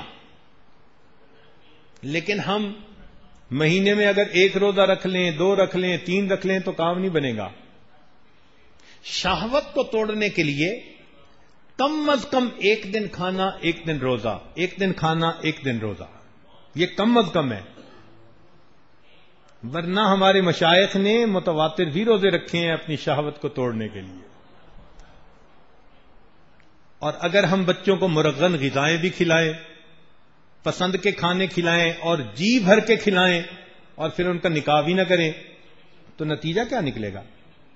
لیکن ہم مہینے میں اگر ایک روزہ رکھ لیں، دو رکھ لیں، تین رکھ لیں تو کام نہیں بنے گا۔ شہوت کو توڑنے کے لیے کم از کم ایک دن کھانا، ایک دن روزہ، ایک دن کھانا، ایک دن روزہ، یہ کم از کم ہے۔ ورنہ ہمارے مشائخ نے متواتر بھی روزے رکھے ہیں اپنی شہوت کو توڑنے کے لیے۔ اور اگر ہم بچوں کو مرغن غذائیں بھی کھلائیں، پسند کے کھانے کھلائیں اور جی بھر کے کھلائیں اور پھر ان کا نکاح بھی نہ کریں تو نتیجہ کیا نکلے گا؟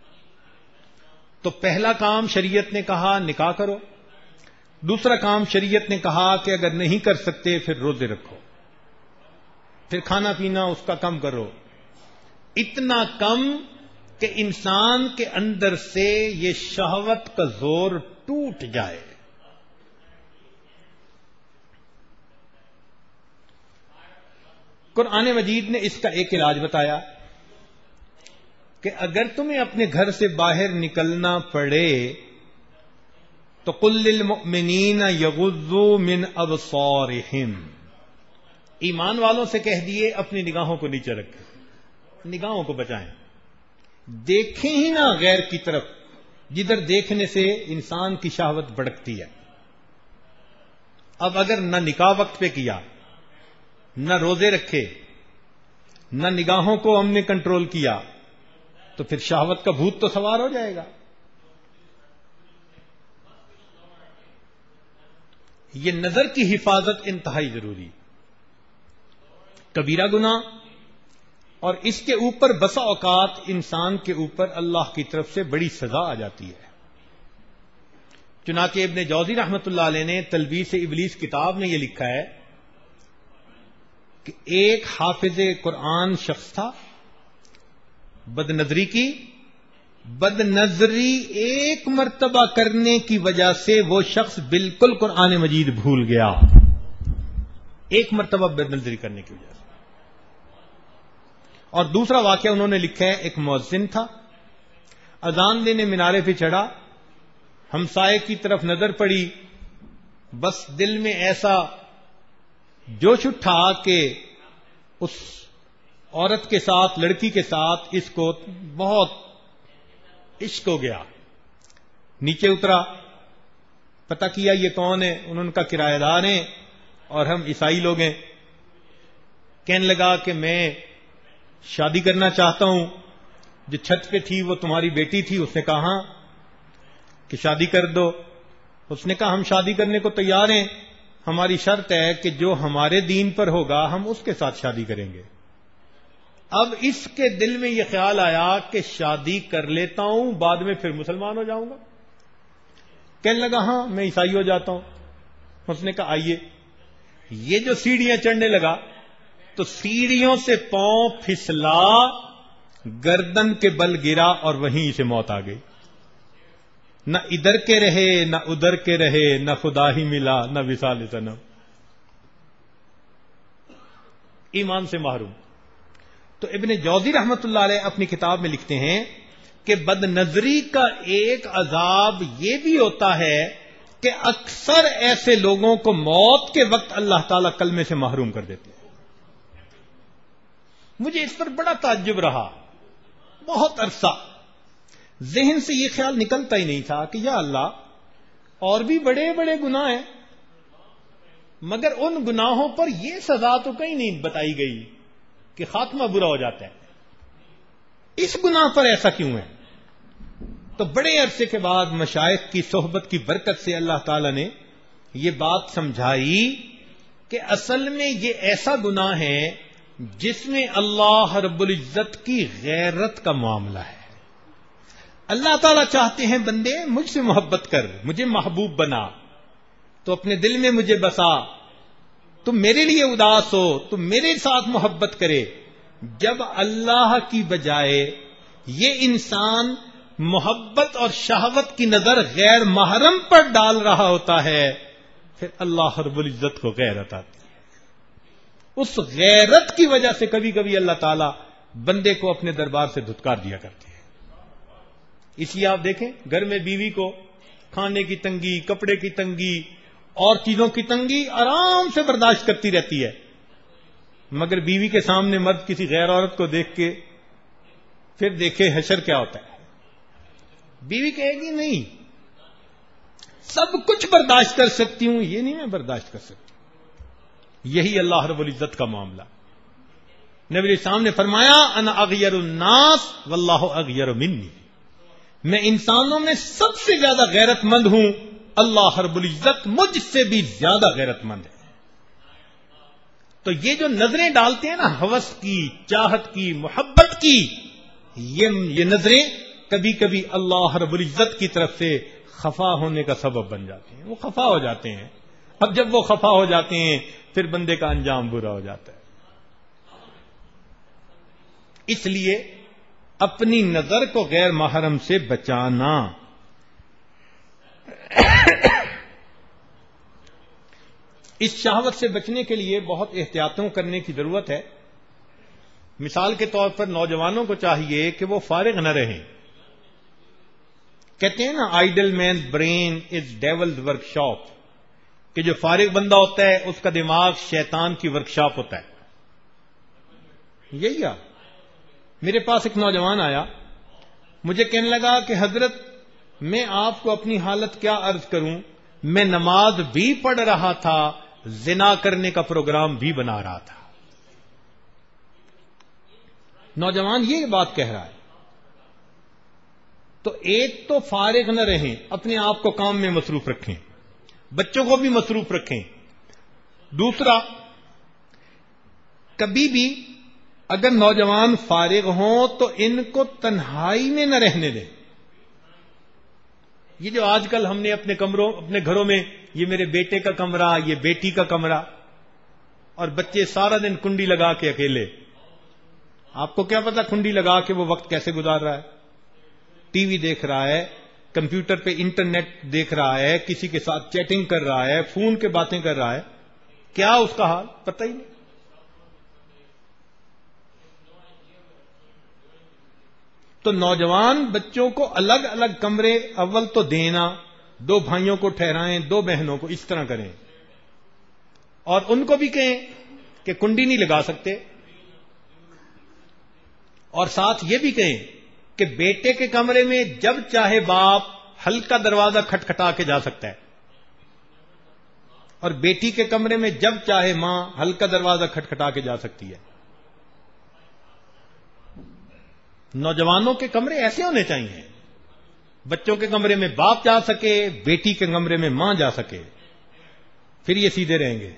تو پہلا کام شریعت نے کہا نکاح کرو، دوسرا کام شریعت نے کہا کہ اگر نہیں کر سکتے پھر روزے رکھو، پھر کھانا پینا اس کا کم کرو، اتنا کم کہ انسان کے اندر سے یہ شہوت کا زور ٹوٹ جائے۔ قرآن مجید نے اس کا ایک علاج بتایا کہ اگر تمہیں اپنے گھر سے باہر نکلنا پڑے تو قل للمؤمنین یغضوا من ابصارہم، ایمان والوں سے کہہ دیے اپنی نگاہوں کو نیچے رکھیں، نگاہوں کو بچائیں، دیکھیں ہی نہ غیر کی طرف، جدھر دیکھنے سے انسان کی شہوت بھڑکتی ہے۔ اب اگر نہ نکاح وقت پہ کیا، نہ روزے رکھے، نہ نگاہوں کو ہم نے کنٹرول کیا تو پھر شہوت کا بھوت تو سوار ہو جائے گا۔ یہ نظر کی حفاظت انتہائی ضروری، کبیرہ گناہ، اور اس کے اوپر بسا اوقات انسان کے اوپر اللہ کی طرف سے بڑی سزا آ جاتی ہے۔ چنانچہ ابن جوزی رحمۃ اللہ علیہ نے تلبیس ابلیس کتاب میں یہ لکھا ہے کہ ایک حافظ قرآن شخص تھا، بد نظری کی، بد نظری ایک مرتبہ کرنے کی وجہ سے وہ شخص بالکل قرآن مجید بھول گیا، ایک مرتبہ بد نظری کرنے کی وجہ سے۔ اور دوسرا واقعہ انہوں نے لکھا ہے، ایک مؤذن تھا، اذان دینے مینارے پہ چڑھا، ہمسائے کی طرف نظر پڑی، بس دل میں ایسا جوش اٹھا کہ اس عورت کے ساتھ، لڑکی کے ساتھ اس کو بہت عشق ہو گیا، نیچے اترا، پتہ کیا یہ کون ہے، انہوں نے کہا کرایہ دار ہیں اور ہم عیسائی لوگ ہیں۔ کہنے لگا کہ میں شادی کرنا چاہتا ہوں، جو چھت پہ تھی وہ تمہاری بیٹی تھی؟ اس نے کہا ہاں، کہ شادی کر دو۔ اس نے کہا ہم شادی کرنے کو تیار ہیں، ہماری شرط ہے کہ جو ہمارے دین پر ہوگا ہم اس کے ساتھ شادی کریں گے۔ اب اس کے دل میں یہ خیال آیا کہ شادی کر لیتا ہوں، بعد میں پھر مسلمان ہو جاؤں گا۔ کہنے لگا ہاں میں عیسائی ہو جاتا ہوں۔ اس نے کہا آئیے، یہ جو سیڑھیاں چڑھنے لگا تو سیڑھیوں سے پاؤں پھسلا، گردن کے بل گرا اور وہیں سے موت آ گئی۔ نہ ادھر کے رہے نہ ادھر کے رہے، نہ خدا ہی ملا نہ وصال صنم، ایمان سے محروم۔ تو ابن جوزی رحمت اللہ علیہ اپنی کتاب میں لکھتے ہیں کہ بد نظری کا ایک عذاب یہ بھی ہوتا ہے کہ اکثر ایسے لوگوں کو موت کے وقت اللہ تعالیٰ کلمے سے محروم کر دیتے ہیں۔ مجھے اس پر بڑا تعجب رہا، بہت عرصہ ذہن سے یہ خیال نکلتا ہی نہیں تھا کہ یا اللہ اور بھی بڑے بڑے گناہ ہیں، مگر ان گناہوں پر یہ سزا تو کہیں نہیں بتائی گئی کہ خاتمہ برا ہو جاتا ہے، اس گناہ پر ایسا کیوں ہے؟ تو بڑے عرصے کے بعد مشائخ کی صحبت کی برکت سے اللہ تعالی نے یہ بات سمجھائی کہ اصل میں یہ ایسا گناہ ہے جس میں اللہ رب العزت کی غیرت کا معاملہ ہے۔ اللہ تعالیٰ چاہتے ہیں بندے مجھ سے محبت کر، مجھے محبوب بنا، تو اپنے دل میں مجھے بسا، تم میرے لیے اداس ہو، تم میرے ساتھ محبت کرے۔ جب اللہ کی بجائے یہ انسان محبت اور شہوت کی نظر غیر محرم پر ڈال رہا ہوتا ہے، پھر اللہ رب العزت کو غیرت آتی ہے۔ اس غیرت کی وجہ سے کبھی کبھی اللہ تعالیٰ بندے کو اپنے دربار سے دھتکار دیا کرتے ہیں۔ اس لیے آپ دیکھیں گھر میں بیوی کو کھانے کی تنگی، کپڑے کی تنگی اور چیزوں کی تنگی آرام سے برداشت کرتی رہتی ہے، مگر بیوی کے سامنے مرد کسی غیر عورت کو دیکھ کے پھر دیکھے حشر کیا ہوتا ہے۔ بیوی کہے گی نہیں سب کچھ برداشت کر سکتی ہوں، یہ نہیں میں برداشت کر سکتی۔ یہی اللہ رب العزت کا معاملہ۔ نبی علیہ السلام نے فرمایا انا اغیر الناس واللہ اغیر منی، میں انسانوں میں سب سے زیادہ غیرت مند ہوں، اللہ رب العزت مجھ سے بھی زیادہ غیرت مند ہے۔ تو یہ جو نظریں ڈالتے ہیں نا ہوس کی، چاہت کی، محبت کی، یہ یہ نظریں کبھی کبھی اللہ رب العزت کی طرف سے خفا ہونے کا سبب بن جاتے ہیں، وہ خفا ہو جاتے ہیں۔ اب جب وہ خفا ہو جاتے ہیں پھر بندے کا انجام برا ہو جاتا ہے۔ اس لیے اپنی نظر کو غیر محرم سے بچانا۔ اس شہوت سے بچنے کے لیے بہت احتیاطوں کرنے کی ضرورت ہے۔ مثال کے طور پر نوجوانوں کو چاہیے کہ وہ فارغ نہ رہیں۔ کہتے ہیں نا idle man brain is devil's workshop, کہ جو فارغ بندہ ہوتا ہے اس کا دماغ شیطان کی ورک شاپ ہوتا ہے۔ یہی آ میرے پاس ایک نوجوان آیا، مجھے کہنے لگا کہ حضرت میں آپ کو اپنی حالت کیا عرض کروں، میں نماز بھی پڑھ رہا تھا، زنا کرنے کا پروگرام بھی بنا رہا تھا۔ نوجوان یہ بات کہہ رہا ہے۔ تو ایک تو فارغ نہ رہیں، اپنے آپ کو کام میں مصروف رکھیں، بچوں کو بھی مصروف رکھیں۔ دوسرا، کبھی بھی اگر نوجوان فارغ ہوں تو ان کو تنہائی میں نہ رہنے دیں۔ یہ جو آج کل ہم نے اپنے کمروں اپنے گھروں میں یہ میرے بیٹے کا کمرہ، یہ بیٹی کا کمرہ، اور بچے سارا دن کنڈی لگا کے اکیلے، آپ کو کیا پتا کنڈی لگا کے وہ وقت کیسے گزار رہا ہے؟ ٹی وی دیکھ رہا ہے، کمپیوٹر پہ انٹرنیٹ دیکھ رہا ہے، کسی کے ساتھ چیٹنگ کر رہا ہے، فون کے باتیں کر رہا ہے، کیا اس کا حال پتہ ہی نہیں۔ تو نوجوان بچوں کو الگ الگ کمرے اول تو دینا، دو بھائیوں کو ٹھہرائیں، دو بہنوں کو، اس طرح کریں، اور ان کو بھی کہیں کہ کنڈی نہیں لگا سکتے، اور ساتھ یہ بھی کہیں کہ بیٹے کے کمرے میں جب چاہے باپ ہلکا دروازہ کھٹکھٹا کے جا سکتا ہے، اور بیٹی کے کمرے میں جب چاہے ماں ہلکا دروازہ کھٹکھٹا کے جا سکتی ہے۔ نوجوانوں کے کمرے ایسے ہونے چاہیے، بچوں کے کمرے میں باپ جا سکے، بیٹی کے کمرے میں ماں جا سکے، پھر یہ سیدھے رہیں گے۔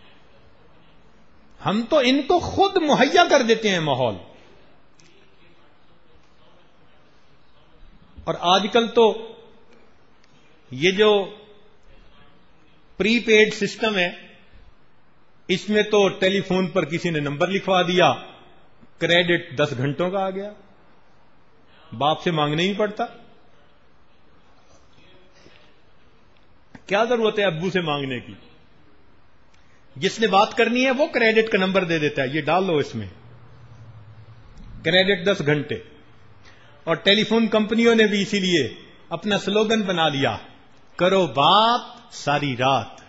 ہم تو ان کو خود مہیا کر دیتے ہیں ماحول، اور آج کل تو یہ جو پری پیڈ سسٹم ہے، اس میں تو ٹیلی فون پر کسی نے نمبر لکھوا دیا، کریڈٹ دس گھنٹوں کا آ گیا، باپ سے مانگنے ہی پڑتا۔ کیا ضرورت ہے ابو سے مانگنے کی؟ جس نے بات کرنی ہے وہ کریڈٹ کا نمبر دے دیتا ہے، یہ ڈال لو اس میں، کریڈٹ دس گھنٹے۔ اور ٹیلی فون کمپنیوں نے بھی اسی لیے اپنا سلوگن بنا لیا، کرو بات ساری رات۔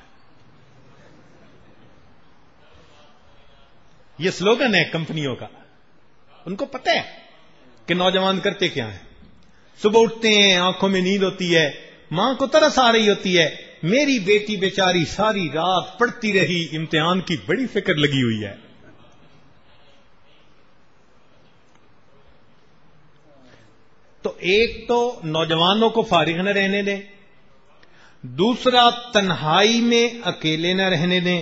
یہ سلوگن ہے کمپنیوں کا، ان کو پتہ ہے کہ نوجوان کرتے کیا ہیں۔ صبح اٹھتے ہیں، آنکھوں میں نیند ہوتی ہے، ماں کو ترس آ رہی ہوتی ہے، میری بیٹی بیچاری ساری رات پڑھتی رہی، امتحان کی بڑی فکر لگی ہوئی ہے۔ تو ایک تو نوجوانوں کو فارغ نہ رہنے دیں، دوسرا تنہائی میں اکیلے نہ رہنے دیں،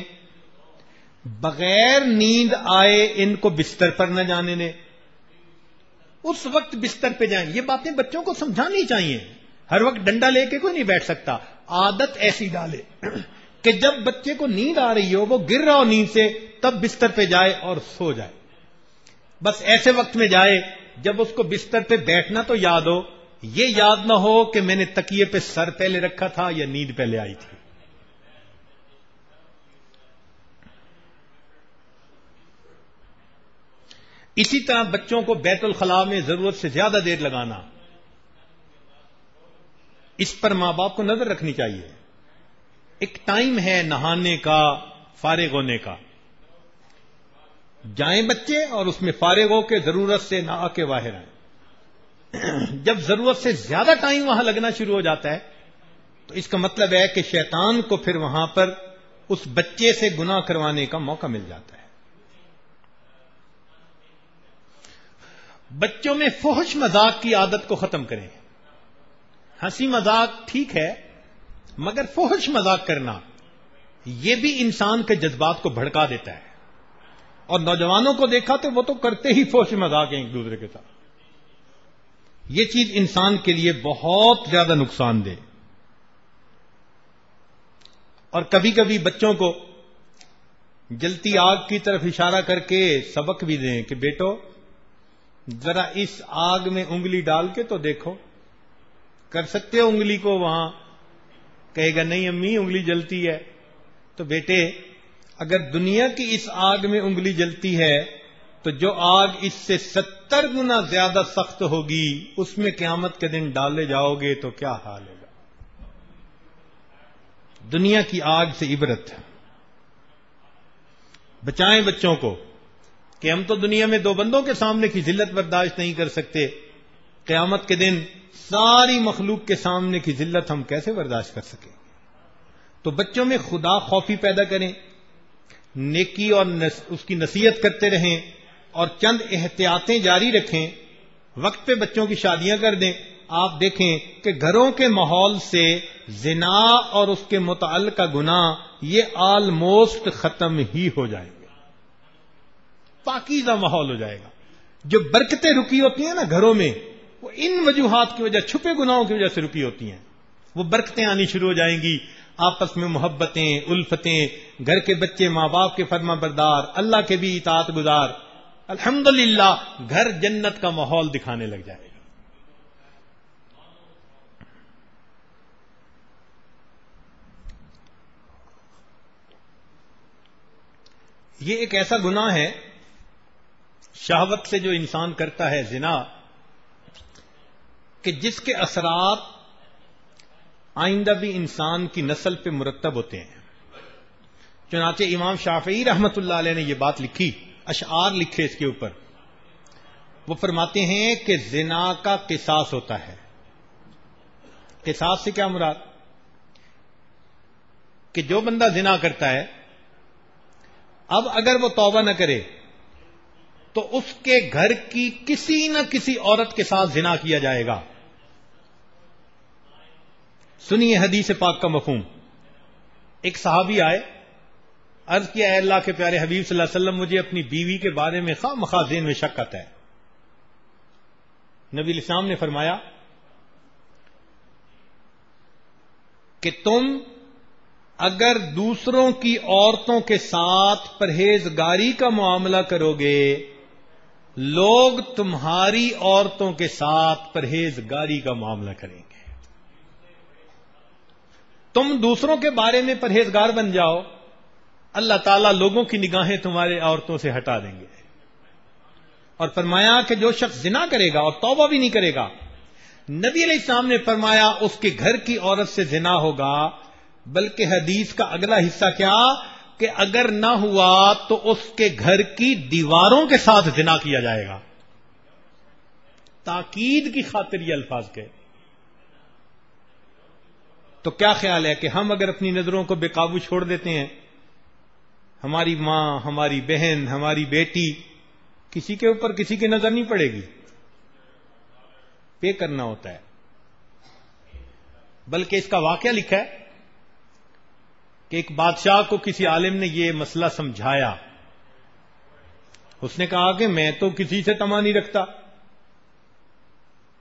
بغیر نیند آئے ان کو بستر پر نہ جانے دیں۔ اس وقت بستر پہ جائیں. یہ باتیں بچوں کو سمجھانی چاہیے. ہر وقت ڈنڈا لے کے کوئی نہیں بیٹھ سکتا. عادت ایسی ڈالے کہ جب بچے کو نیند آ رہی ہو, وہ گر رہا ہو نیند سے, تب بستر پہ جائے اور سو جائے. بس ایسے وقت میں جائے جب اس کو بستر پہ بیٹھنا تو یاد ہو, یہ یاد نہ ہو کہ میں نے تکیے پہ سر پہلے رکھا تھا یا نیند پہلے آئی تھی. اسی طرح بچوں کو بیت الخلاء میں ضرورت سے زیادہ دیر لگانا, اس پر ماں باپ کو نظر رکھنی چاہیے. ایک ٹائم ہے نہانے کا, فارغ ہونے کا. جائیں بچے اور اس میں فارغ ہو کے ضرورت سے نہ آ کے باہر آئیں. جب ضرورت سے زیادہ ٹائم وہاں لگنا شروع ہو جاتا ہے تو اس کا مطلب ہے کہ شیطان کو پھر وہاں پر اس بچے سے گناہ کروانے کا موقع مل جاتا ہے. بچوں میں فحش مذاق کی عادت کو ختم کریں. ہنسی مذاق ٹھیک ہے, مگر فحش مذاق کرنا یہ بھی انسان کے جذبات کو بھڑکا دیتا ہے. اور نوجوانوں کو دیکھا تو وہ تو کرتے ہی فحش مذاق ہیں ایک دوسرے کے ساتھ. یہ چیز انسان کے لیے بہت زیادہ نقصان دہ. اور کبھی کبھی بچوں کو جلتی آگ کی طرف اشارہ کر کے سبق بھی دیں کہ بیٹو ذرا اس آگ میں انگلی ڈال کے تو دیکھو, کر سکتے ہو انگلی کو وہاں؟ کہے گا نہیں امی انگلی جلتی ہے. تو بیٹے اگر دنیا کی اس آگ میں انگلی جلتی ہے تو جو آگ اس سے ستر گنا زیادہ سخت ہوگی اس میں قیامت کے دن ڈالے جاؤ گے تو کیا حال ہوگا. دنیا کی آگ سے عبرت. بچائیں بچوں کو کہ ہم تو دنیا میں دو بندوں کے سامنے کی ذلت برداشت نہیں کر سکتے, قیامت کے دن ساری مخلوق کے سامنے کی ذلت ہم کیسے برداشت کر سکیں. تو بچوں میں خدا خوفی پیدا کریں, نیکی اور اس کی نصیحت کرتے رہیں, اور چند احتیاطیں جاری رکھیں. وقت پہ بچوں کی شادیاں کر دیں. آپ دیکھیں کہ گھروں کے ماحول سے زنا اور اس کے متعلقہ گناہ یہ آلموسٹ ختم ہی ہو جائیں گے. پاکیزہ ماحول ہو جائے گا. جو برکتیں رکی ہوتی ہیں نا گھروں میں, وہ ان وجوہات کی وجہ, چھپے گناہوں کی وجہ سے رکی ہوتی ہیں. وہ برکتیں آنی شروع ہو جائیں گی. آپس میں محبتیں, الفتیں, گھر کے بچے ماں باپ کے فرما بردار, اللہ کے بھی اطاعت گزار. الحمدللہ گھر جنت کا ماحول دکھانے لگ جائے گا. یہ ایک ایسا گناہ ہے شہوت سے جو انسان کرتا ہے, زنا, کہ جس کے اثرات آئندہ بھی انسان کی نسل پہ مرتب ہوتے ہیں. چنانچہ امام شافعی رحمت اللہ علیہ نے یہ بات لکھی, اشعار لکھے اس کے اوپر. وہ فرماتے ہیں کہ زنا کا قصاص ہوتا ہے. قصاص سے کیا مراد؟ کہ جو بندہ زنا کرتا ہے, اب اگر وہ توبہ نہ کرے تو اس کے گھر کی کسی نہ کسی عورت کے ساتھ زنا کیا جائے گا. سنیے حدیث پاک کا مفہوم. ایک صحابی آئے, عرض کیا اے اللہ کے پیارے حبیب صلی اللہ علیہ وسلم, مجھے اپنی بیوی کے بارے میں خواہ مخواہ ذہن میں شک آتا ہے. نبی علیہ السلام نے فرمایا کہ تم اگر دوسروں کی عورتوں کے ساتھ پرہیزگاری کا معاملہ کرو گے, لوگ تمہاری عورتوں کے ساتھ پرہیزگاری کا معاملہ کریں گے. تم دوسروں کے بارے میں پرہیزگار بن جاؤ, اللہ تعالیٰ لوگوں کی نگاہیں تمہارے عورتوں سے ہٹا دیں گے. اور فرمایا کہ جو شخص زنا کرے گا اور توبہ بھی نہیں کرے گا, نبی علیہ السلام نے فرمایا اس کے گھر کی عورت سے زنا ہوگا. بلکہ حدیث کا اگلا حصہ کیا کہ اگر نہ ہوا تو اس کے گھر کی دیواروں کے ساتھ زنا کیا جائے گا. تاکید کی خاطر یہ الفاظ کہے. تو کیا خیال ہے کہ ہم اگر اپنی نظروں کو بے قابو چھوڑ دیتے ہیں, ہماری ماں, ہماری بہن, ہماری بیٹی, کسی کے اوپر کسی کی نظر نہیں پڑے گی, پے کرنا ہوتا ہے. بلکہ اس کا واقعہ لکھا ہے کہ ایک بادشاہ کو کسی عالم نے یہ مسئلہ سمجھایا. اس نے کہا کہ میں تو کسی سے تما نہیں رکھتا,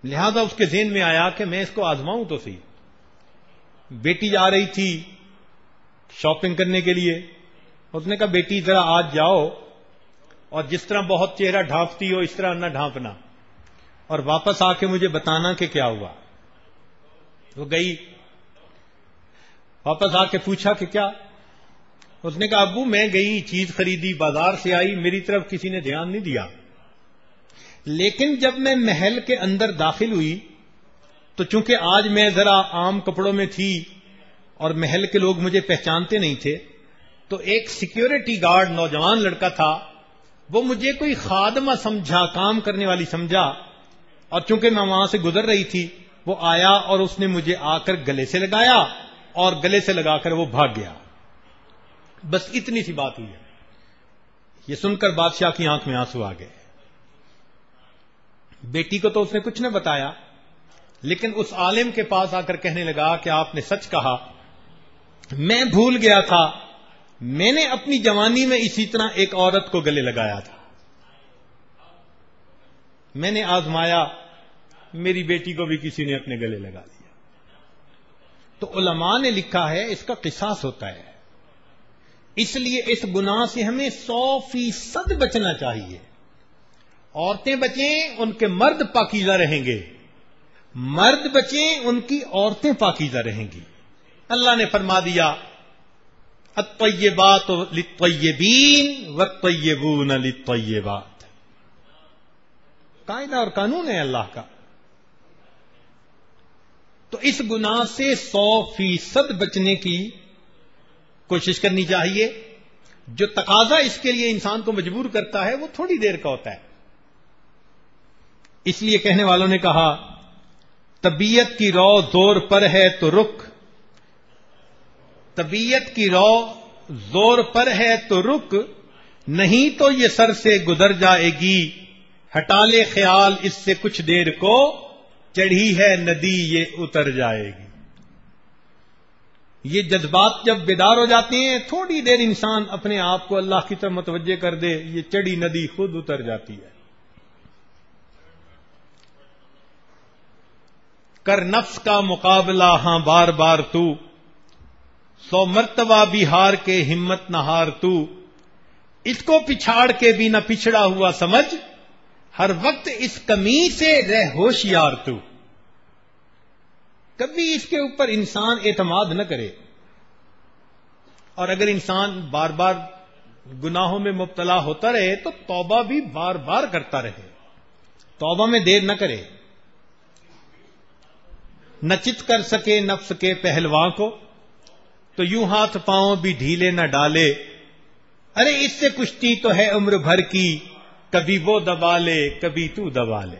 لہذا اس کے ذہن میں آیا کہ میں اس کو آزماؤں تو صحیح. بیٹی جا رہی تھی شاپنگ کرنے کے لیے. اس نے کہا بیٹی ذرا آج جاؤ اور جس طرح بہت چہرہ ڈھانپتی ہو اس طرح نہ ڈھانپنا, اور واپس آ کے مجھے بتانا کہ کیا ہوا. وہ گئی, واپس آ کے پوچھا کہ کیا. اس نے کہا ابو میں گئی, چیز خریدی, بازار سے آئی, میری طرف کسی نے دھیان نہیں دیا, لیکن جب میں محل کے اندر داخل ہوئی تو چونکہ آج میں ذرا عام کپڑوں میں تھی اور محل کے لوگ مجھے پہچانتے نہیں تھے, تو ایک سیکیورٹی گارڈ نوجوان لڑکا تھا, وہ مجھے کوئی خادمہ سمجھا, کام کرنے والی سمجھا, اور چونکہ میں وہاں سے گزر رہی تھی وہ آیا اور اس نے مجھے آ کر گلے سے لگایا اور گلے سے لگا کر وہ بھاگ گیا. بس اتنی سی بات ہوئی ہے. یہ سن کر بادشاہ کی آنکھ میں آنسو آ گئے. بیٹی کو تو اس نے کچھ نہ بتایا, لیکن اس عالم کے پاس آ کر کہنے لگا کہ آپ نے سچ کہا, میں بھول گیا تھا, میں نے اپنی جوانی میں اسی طرح ایک عورت کو گلے لگایا تھا, میں نے آزمایا, میری بیٹی کو بھی کسی نے اپنے گلے لگا دیا. تو علماء نے لکھا ہے اس کا قصاص ہوتا ہے, اس لیے اس گناہ سے ہمیں سو فیصد بچنا چاہیے. عورتیں بچیں ان کے مرد پاکیزہ رہیں گے, مرد بچیں ان کی عورتیں پاکیزہ رہیں گی. اللہ نے فرما دیا الطیبات للطیبین والطیبون للطیبات, قاعدہ اور قانون ہے اللہ کا. تو اس گناہ سے سو فیصد بچنے کی کوشش کرنی چاہیے. جو تقاضا اس کے لیے انسان کو مجبور کرتا ہے وہ تھوڑی دیر کا ہوتا ہے. اس لیے کہنے والوں نے کہا طبیعت کی رو زور پر ہے تو رک, طبیعت کی رو زور پر ہے تو رک, نہیں تو یہ سر سے گزر جائے گی, ہٹا لے خیال اس سے کچھ دیر کو, چڑھی ہے ندی یہ اتر جائے گی. یہ جذبات جب بیدار ہو جاتے ہیں, تھوڑی دیر انسان اپنے آپ کو اللہ کی طرف متوجہ کر دے, یہ چڑھی ندی خود اتر جاتی ہے. کر نفس کا مقابلہ ہاں بار بار تو, سو مرتبہ بھی ہار کے ہمت نہ ہار تو, اس کو پچھاڑ کے بھی نہ پچھڑا ہوا سمجھ, ہر وقت اس کمی سے رہ ہوشیار تو. کبھی اس کے اوپر انسان اعتماد نہ کرے, اور اگر انسان بار بار گناہوں میں مبتلا ہوتا رہے تو توبہ بھی بار بار کرتا رہے, توبہ میں دیر نہ کرے. نہ چت کر سکے نفس کے پہلواں کو, تو یوں ہاتھ پاؤں بھی ڈھیلے نہ ڈالے, ارے اس سے کشتی تو ہے عمر بھر کی, کبھی وہ دبا لے کبھی تو دبا لے.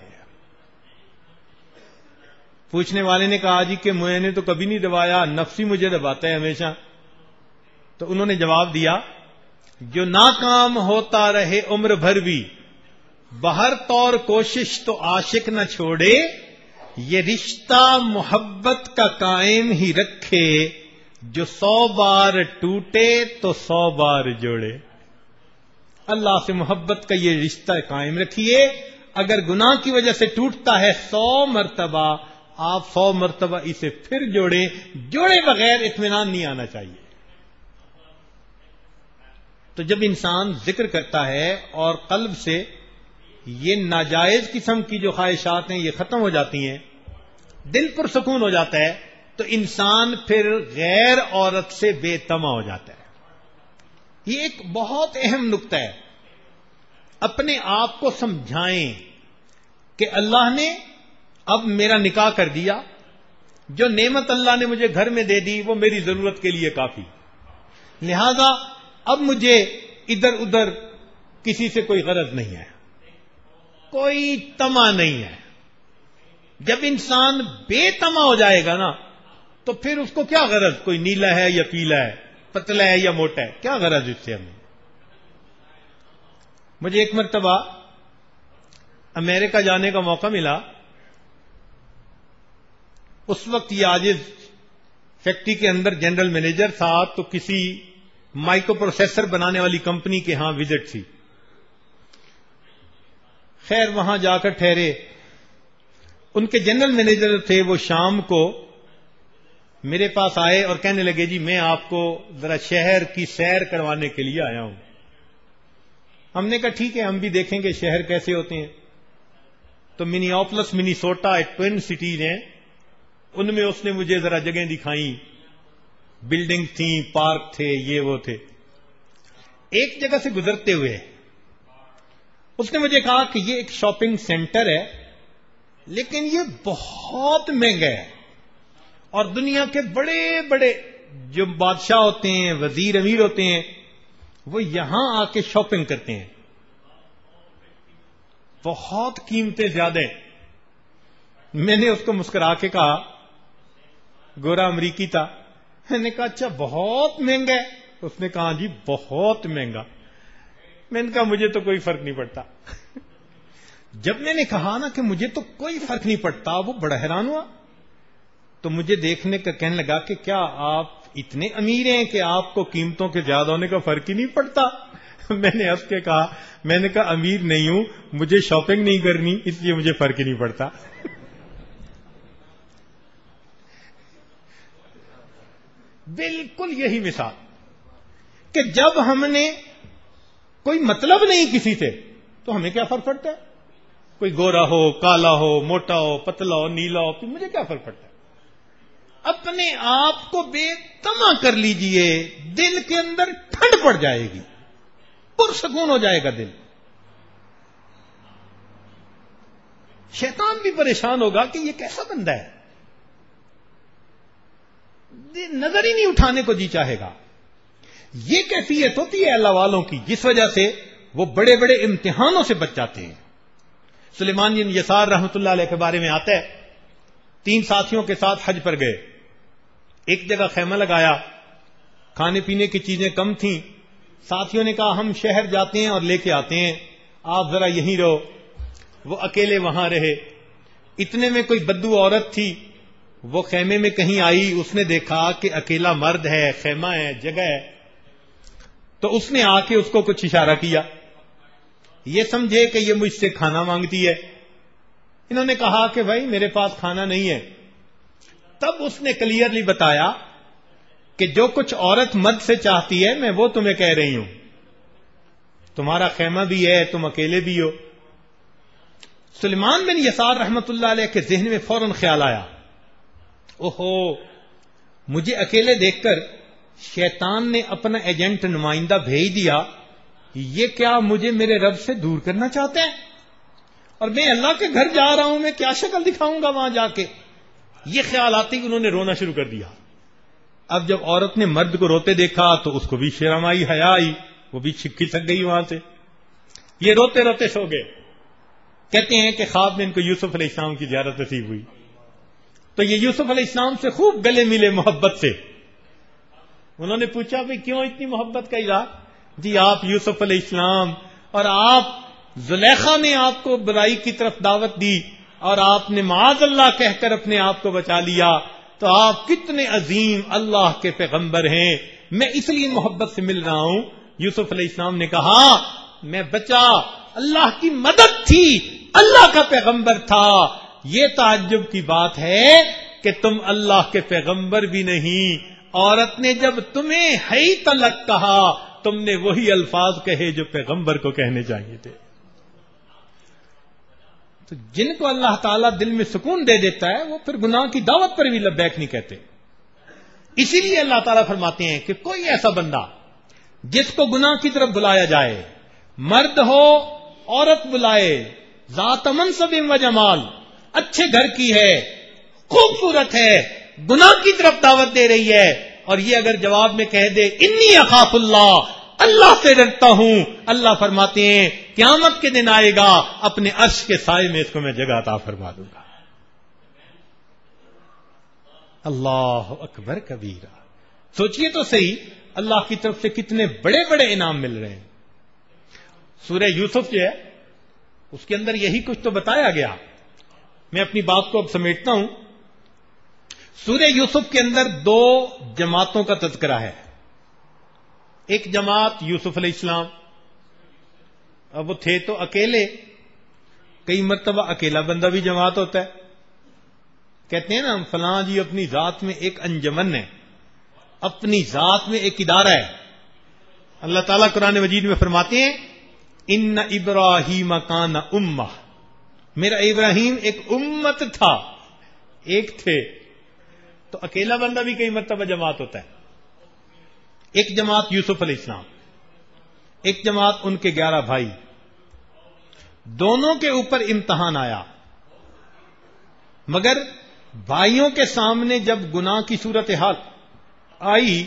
پوچھنے والے نے کہا جی کہ میں نے تو کبھی نہیں دبایا, نفس ہی مجھے دباتا ہے ہمیشہ. تو انہوں نے جواب دیا جو ناکام ہوتا رہے عمر بھر بھی, بہر طور کوشش تو عاشق نہ چھوڑے, یہ رشتہ محبت کا قائم ہی رکھے, جو سو بار ٹوٹے تو سو بار جوڑے. اللہ سے محبت کا یہ رشتہ قائم رکھیے, اگر گناہ کی وجہ سے ٹوٹتا ہے سو مرتبہ, آپ سو مرتبہ اسے پھر جوڑیں, جوڑے بغیر اطمینان نہیں آنا چاہیے. تو جب انسان ذکر کرتا ہے اور قلب سے یہ ناجائز قسم کی جو خواہشات ہیں یہ ختم ہو جاتی ہیں, دل پر سکون ہو جاتا ہے, تو انسان پھر غیر عورت سے بے طمع ہو جاتا ہے. یہ ایک بہت اہم نقطہ ہے. اپنے آپ کو سمجھائیں کہ اللہ نے اب میرا نکاح کر دیا, جو نعمت اللہ نے مجھے گھر میں دے دی وہ میری ضرورت کے لیے کافی, لہذا اب مجھے ادھر ادھر کسی سے کوئی غرض نہیں ہے, کوئی طمع نہیں ہے. جب انسان بے طمع ہو جائے گا نا تو پھر اس کو کیا غرض, کوئی نیلا ہے یا پیلا ہے, پتلا ہے یا موٹا ہے, کیا غرض اس سے ہمیں. مجھے ایک مرتبہ امریکہ جانے کا موقع ملا. اس وقت یہ عاجز فیکٹری کے اندر جنرل مینیجر تھا, تو کسی مائکرو پروسیسر بنانے والی کمپنی کے ہاں وزٹ تھی. خیر وہاں جا کر ٹھہرے ان کے جنرل مینیجر تھے، وہ شام کو میرے پاس آئے اور کہنے لگے جی میں آپ کو ذرا شہر کی سیر کروانے کے لیے آیا ہوں. ہم نے کہا ٹھیک ہے، ہم بھی دیکھیں گے شہر کیسے ہوتے ہیں. تو منیاپولس منیسوٹا ایک ٹوین سٹیز ہیں، ان میں اس نے مجھے ذرا جگہیں دکھائیں، بلڈنگ تھیں، پارک تھے، یہ وہ تھے. ایک جگہ سے گزرتے ہوئے اس نے مجھے کہا کہ یہ ایک شاپنگ سینٹر ہے لیکن یہ بہت مہنگا ہے، اور دنیا کے بڑے بڑے جو بادشاہ ہوتے ہیں، وزیر امیر ہوتے ہیں، وہ یہاں آ کے شاپنگ کرتے ہیں، بہت قیمتیں زیادہ ہیں. میں نے اس کو مسکرا کے کہا، گورا امریکی تھا، میں نے کہا اچھا بہت مہنگا ہے؟ اس نے کہا جی بہت مہنگا. میں نے کہا مجھے تو کوئی فرق نہیں پڑتا. جب میں نے کہا نا کہ مجھے تو کوئی فرق نہیں پڑتا، وہ بڑا حیران ہوا. تو مجھے دیکھنے کا کہنے لگا کہ کیا آپ اتنے امیر ہیں کہ آپ کو قیمتوں کے زیادہ ہونے کا فرق ہی نہیں پڑتا؟ میں نے ہنس کے کہا، میں نے کہا امیر نہیں ہوں، مجھے شاپنگ نہیں کرنی، اس لیے مجھے فرق ہی نہیں پڑتا. بالکل یہی مثال کہ جب ہم نے کوئی مطلب نہیں کسی سے تو ہمیں کیا فرق پڑتا ہے؟ کوئی گورا ہو، کالا ہو، موٹا ہو، پتلا ہو، نیلا ہو، تو مجھے کیا فرق پڑتا ہے؟ اپنے آپ کو بے تما کر لیجئے، دل کے اندر ٹھنڈ پڑ جائے گی، پرسکون ہو جائے گا دل. شیطان بھی پریشان ہوگا کہ یہ کیسا بندہ ہے، نظر ہی نہیں اٹھانے کو جی چاہے گا. یہ کیفیت ہوتی ہے اللہ والوں کی، جس وجہ سے وہ بڑے بڑے امتحانوں سے بچ جاتے ہیں. سلیمان بن یسار رحمۃ اللہ علیہ کے بارے میں آتا ہے، تین ساتھیوں کے ساتھ حج پر گئے، ایک جگہ خیمہ لگایا، کھانے پینے کی چیزیں کم تھیں. ساتھیوں نے کہا ہم شہر جاتے ہیں اور لے کے آتے ہیں، آپ ذرا یہیں رہو. وہ اکیلے وہاں رہے. اتنے میں کوئی بدو عورت تھی، وہ خیمے میں کہیں آئی، اس نے دیکھا کہ اکیلا مرد ہے، خیمہ ہے، جگہ ہے، تو اس نے آ کے اس کو کچھ اشارہ کیا. یہ سمجھے کہ یہ مجھ سے کھانا مانگتی ہے. انہوں نے کہا کہ بھائی میرے پاس کھانا نہیں ہے. تب اس نے کلیئرلی بتایا کہ جو کچھ عورت مرد سے چاہتی ہے میں وہ تمہیں کہہ رہی ہوں، تمہارا خیمہ بھی ہے، تم اکیلے بھی ہو. سلیمان بن یسار رحمت اللہ علیہ کے ذہن میں فوراً خیال آیا، اوہو مجھے اکیلے دیکھ کر شیطان نے اپنا ایجنٹ نمائندہ بھیج دیا، یہ کیا مجھے میرے رب سے دور کرنا چاہتے ہیں؟ اور میں اللہ کے گھر جا رہا ہوں، میں کیا شکل دکھاؤں گا وہاں جا کے؟ یہ خیال آتے ہی انہوں نے رونا شروع کر دیا. اب جب عورت نے مرد کو روتے دیکھا تو اس کو بھی شرم آئی، حیا آئی، وہ بھی کھسک گئی وہاں سے. یہ روتے روتے سو گئے. کہتے ہیں کہ خواب میں ان کو یوسف علیہ السلام کی زیارت نصیب ہوئی، تو یہ یوسف علیہ السلام سے خوب گلے ملے محبت سے. انہوں نے پوچھا بھئی کیوں اتنی محبت کا اظہار؟ جی آپ یوسف علیہ السلام اور آپ زلیخا نے آپ کو برائی کی طرف دعوت دی اور آپ نے معاذ اللہ کہہ کر اپنے آپ کو بچا لیا، تو آپ کتنے عظیم اللہ کے پیغمبر ہیں، میں اس لیے محبت سے مل رہا ہوں. یوسف علیہ السلام نے کہا میں بچا، اللہ کی مدد تھی، اللہ کا پیغمبر تھا. یہ تعجب کی بات ہے کہ تم اللہ کے پیغمبر بھی نہیں، عورت نے جب تمہیں ہی تلک کہا تم نے وہی الفاظ کہے جو پیغمبر کو کہنے چاہیے تھے. تو جن کو اللہ تعالیٰ دل میں سکون دے دیتا ہے وہ پھر گناہ کی دعوت پر بھی لبیک نہیں کہتے. اسی لیے اللہ تعالیٰ فرماتے ہیں کہ کوئی ایسا بندہ جس کو گناہ کی طرف بلایا جائے، مرد ہو عورت بلائے، ذات منصب و جمال، اچھے گھر کی ہے، خوبصورت ہے، گناہ کی طرف دعوت دے رہی ہے، اور یہ اگر جواب میں کہہ دے انی اخاف اللہ، اللہ سے ڈرتا ہوں، اللہ فرماتے ہیں قیامت کے دن آئے گا اپنے عرش کے سائے میں اس کو میں جگہ عطا فرما دوں گا. اللہ اکبر کبیرہ. سوچئے تو صحیح اللہ کی طرف سے کتنے بڑے بڑے انعام مل رہے ہیں. سورہ یوسف جو ہے اس کے اندر یہی کچھ تو بتایا گیا. میں اپنی بات کو اب سمیٹتا ہوں. سورہ یوسف کے اندر دو جماعتوں کا تذکرہ ہے. ایک جماعت یوسف علیہ السلام، اب وہ تھے تو اکیلے، کئی مرتبہ اکیلا بندہ بھی جماعت ہوتا ہے. کہتے ہیں نا فلاں جی اپنی ذات میں ایک انجمن ہے، اپنی ذات میں ایک ادارہ ہے. اللہ تعالیٰ قرآن مجید میں فرماتے ہیں ان ابراہیم کان امہ، میرا ابراہیم ایک امت تھا، ایک تھے. تو اکیلا بندہ بھی کئی مرتبہ جماعت ہوتا ہے. ایک جماعت یوسف علیہ السلام، ایک جماعت ان کے گیارہ بھائی، دونوں کے اوپر امتحان آیا. مگر بھائیوں کے سامنے جب گناہ کی صورتحال آئی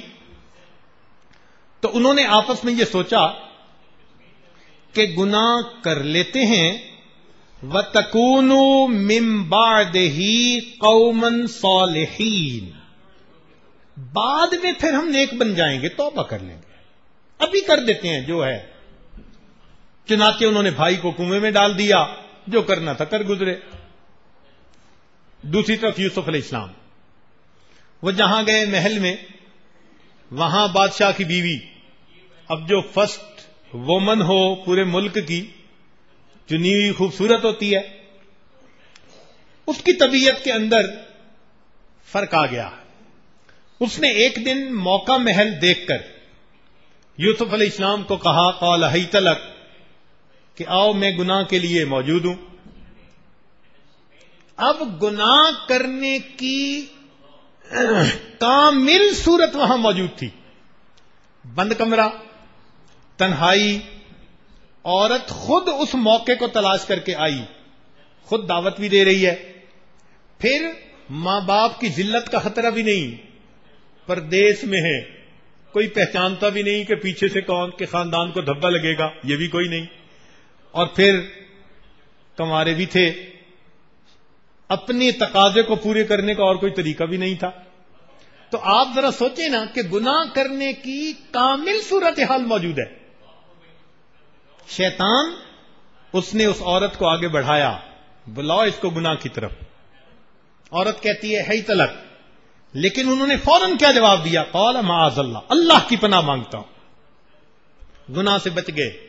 تو انہوں نے آپس میں یہ سوچا کہ گناہ کر لیتے ہیں، وَتَكُونُوا مِن بَعْدِهِ قَوْمًا صَالِحِينَ، بعد میں پھر ہم نیک بن جائیں گے، توبہ کر لیں گے، ابھی کر دیتے ہیں جو ہے. چنانچہ انہوں نے بھائی کو کنویں میں ڈال دیا، جو کرنا تھا کر گزرے. دوسری طرف یوسف علیہ السلام، وہ جہاں گئے محل میں، وہاں بادشاہ کی بیوی، اب جو فرسٹ وومن ہو پورے ملک کی، چنی ہوئی خوبصورت ہوتی ہے، اس کی طبیعت کے اندر فرق آ گیا. اس نے ایک دن موقع محل دیکھ کر یوسف علیہ السلام کو کہا قال حیت لک، کہ آؤ میں گناہ کے لیے موجود ہوں. اب گناہ کرنے کی کامل صورت وہاں موجود تھی. بند کمرہ، تنہائی، عورت خود اس موقع کو تلاش کر کے آئی، خود دعوت بھی دے رہی ہے. پھر ماں باپ کی ذلت کا خطرہ بھی نہیں، پردیس میں ہے، کوئی پہچانتا بھی نہیں کہ پیچھے سے کون کے خاندان کو دھبا لگے گا، یہ بھی کوئی نہیں. اور پھر کمارے بھی تھے، اپنے تقاضے کو پورے کرنے کا اور کوئی طریقہ بھی نہیں تھا. تو آپ ذرا سوچیں نا کہ گناہ کرنے کی کامل صورتحال موجود ہے. شیطان اس نے اس عورت کو آگے بڑھایا، بلاؤ اس کو گناہ کی طرف. عورت کہتی ہے حیت لک، لیکن انہوں نے فوراً کیا جواب دیا؟ قال معاذ اللہ، اللہ کی پناہ مانگتا ہوں. گناہ سے بچ گئے،